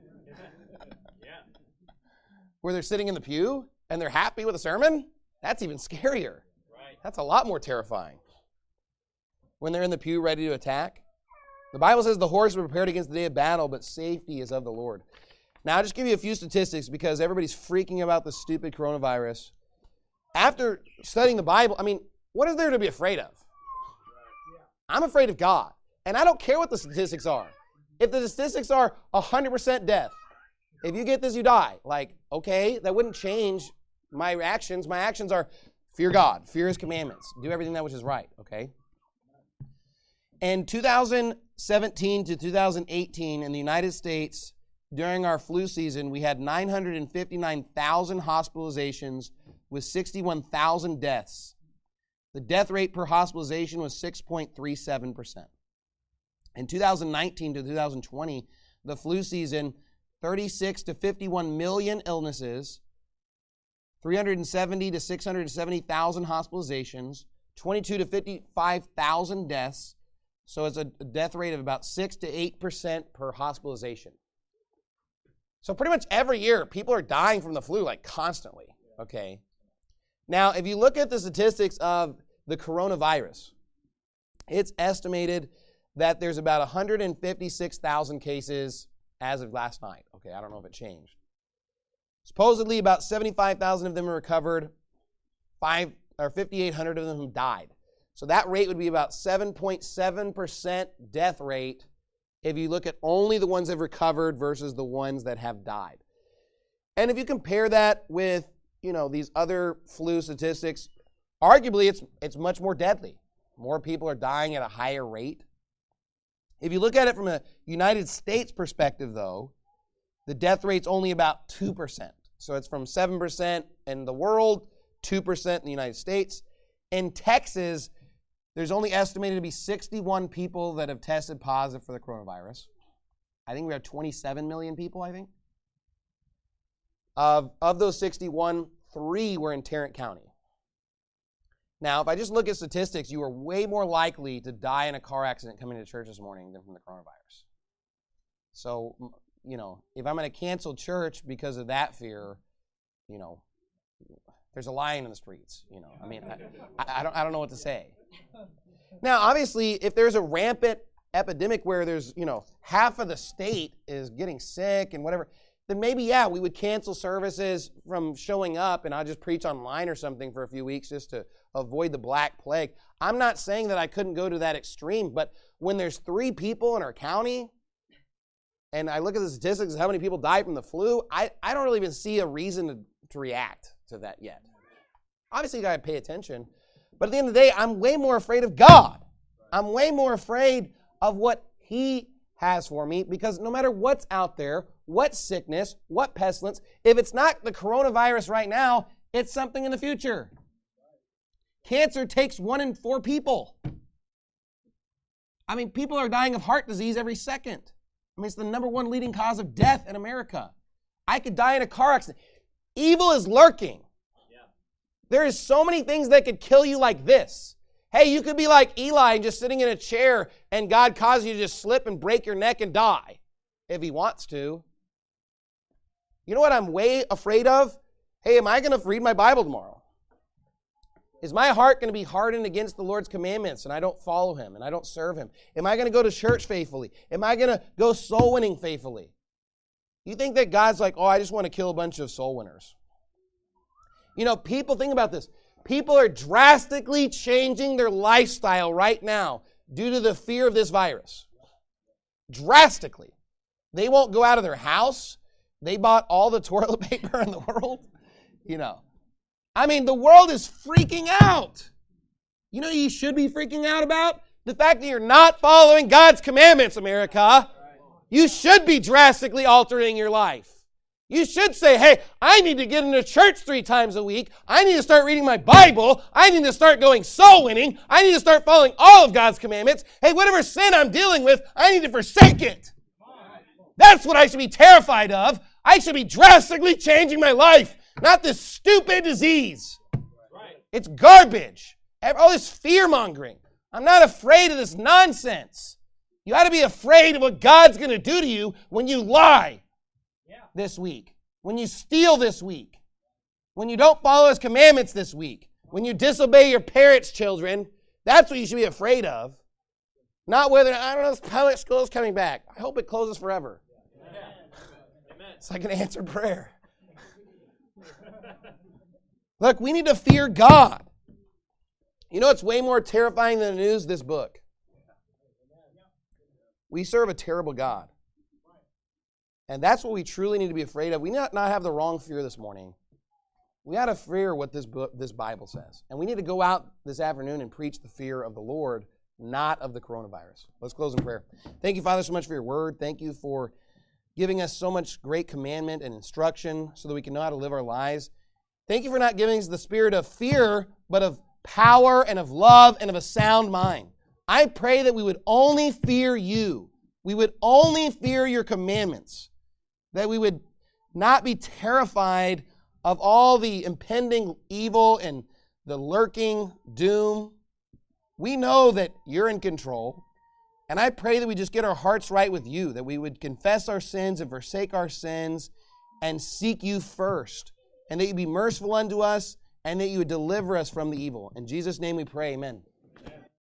Where they're sitting in the pew and they're happy with a sermon, that's even scarier. That's a lot more terrifying. When they're in the pew ready to attack. The Bible says the horse was prepared against the day of battle, but safety is of the Lord. Now, I'll just give you a few statistics because everybody's freaking about the stupid coronavirus. After studying the Bible, I mean, what is there to be afraid of? I'm afraid of God. And I don't care what the statistics are. If the statistics are one hundred percent death, if you get this, you die. Like, okay, that wouldn't change my actions. My actions are fear God, fear his commandments, do everything that which is right, okay? In two thousand seventeen to two thousand eighteen in the United States, during our flu season, we had nine hundred fifty-nine thousand hospitalizations with sixty-one thousand deaths. The death rate per hospitalization was six point three seven percent. In two thousand nineteen to two thousand twenty, the flu season, thirty-six to fifty-one million illnesses, three hundred seventy to six hundred seventy thousand hospitalizations, twenty-two to fifty-five thousand deaths. So it's a death rate of about six to eight percent per hospitalization. So pretty much every year, people are dying from the flu, like constantly, okay? Now, if you look at the statistics of the coronavirus, it's estimated that there's about one hundred fifty-six thousand cases as of last night. Okay, I don't know if it changed. Supposedly, about seventy-five thousand of them are recovered, five or fifty-eight hundred of them died. So that rate would be about seven point seven percent death rate if you look at only the ones that have recovered versus the ones that have died. And if you compare that with, you know, these other flu statistics, arguably it's it's much more deadly. More people are dying at a higher rate. If you look at it from a United States perspective, though, the death rate's only about two percent. So it's from seven percent in the world, two percent in the United States. In Texas, there's only estimated to be sixty-one people that have tested positive for the coronavirus. I think we have twenty-seven million people, I think. Of, of those sixty-one, three were in Tarrant County. Now, if I just look at statistics, you are way more likely to die in a car accident coming to church this morning than from the coronavirus. So, you know, if I'm going to cancel church because of that fear, you know, there's a lion in the streets. You know, I mean, I, I don't, I don't know what to say. Now, obviously, if there's a rampant epidemic where there's, you know, half of the state is getting sick and whatever, then maybe, yeah, we would cancel services from showing up and I'll just preach online or something for a few weeks just to avoid the Black Plague. I'm not saying that I couldn't go to that extreme, but when there's three people in our county and I look at the statistics of how many people died from the flu, I, I don't really even see a reason to, to react to that yet. Obviously, you got to pay attention. But at the end of the day, I'm way more afraid of God. I'm way more afraid of what he has for me because no matter what's out there, what sickness, what pestilence, if it's not the coronavirus right now, it's something in the future. Cancer takes one in four people. I mean, people are dying of heart disease every second. I mean, it's the number one leading cause of death in America. I could die in a car accident. Evil is lurking. Yeah. There is so many things that could kill you like this. Hey, you could be like Eli and just sitting in a chair and God causes you to just slip and break your neck and die if he wants to. You know what I'm way afraid of? Hey, am I going to read my Bible tomorrow? Is my heart going to be hardened against the Lord's commandments and I don't follow him and I don't serve him? Am I going to go to church faithfully? Am I going to go soul winning faithfully? You think that God's like, oh, I just want to kill a bunch of soul winners. You know, people, think about this. People are drastically changing their lifestyle right now due to the fear of this virus. Drastically. They won't go out of their house. They bought all the toilet paper in the world. You know. I mean, the world is freaking out. You know what you should be freaking out about? The fact that you're not following God's commandments, America. You should be drastically altering your life. You should say, hey, I need to get into church three times a week. I need to start reading my Bible. I need to start going soul winning. I need to start following all of God's commandments. Hey, whatever sin I'm dealing with, I need to forsake it. That's what I should be terrified of. I should be drastically changing my life, not this stupid disease. It's garbage. All this fear-mongering. I'm not afraid of this nonsense. You ought to be afraid of what God's going to do to you when you lie this week, when you steal this week, when you don't follow his commandments this week, when you disobey your parents' children. That's what you should be afraid of. Not whether, I don't know, if public school is coming back. I hope it closes forever. Amen. It's like an answered prayer. Look, we need to fear God. You know what's way more terrifying than the news? This book. We serve a terrible God. And that's what we truly need to be afraid of. We need not have the wrong fear this morning. We ought to fear what this book, this Bible says. And we need to go out this afternoon and preach the fear of the Lord, not of the coronavirus. Let's close in prayer. Thank you, Father, so much for your word. Thank you for giving us so much great commandment and instruction so that we can know how to live our lives. Thank you for not giving us the spirit of fear, but of power and of love and of a sound mind. I pray that we would only fear you. We would only fear your commandments. That we would not be terrified of all the impending evil and the lurking doom. We know that you're in control. And I pray that we just get our hearts right with you, that we would confess our sins and forsake our sins and seek you first. And that you be merciful unto us and that you would deliver us from the evil. In Jesus' name we pray, amen.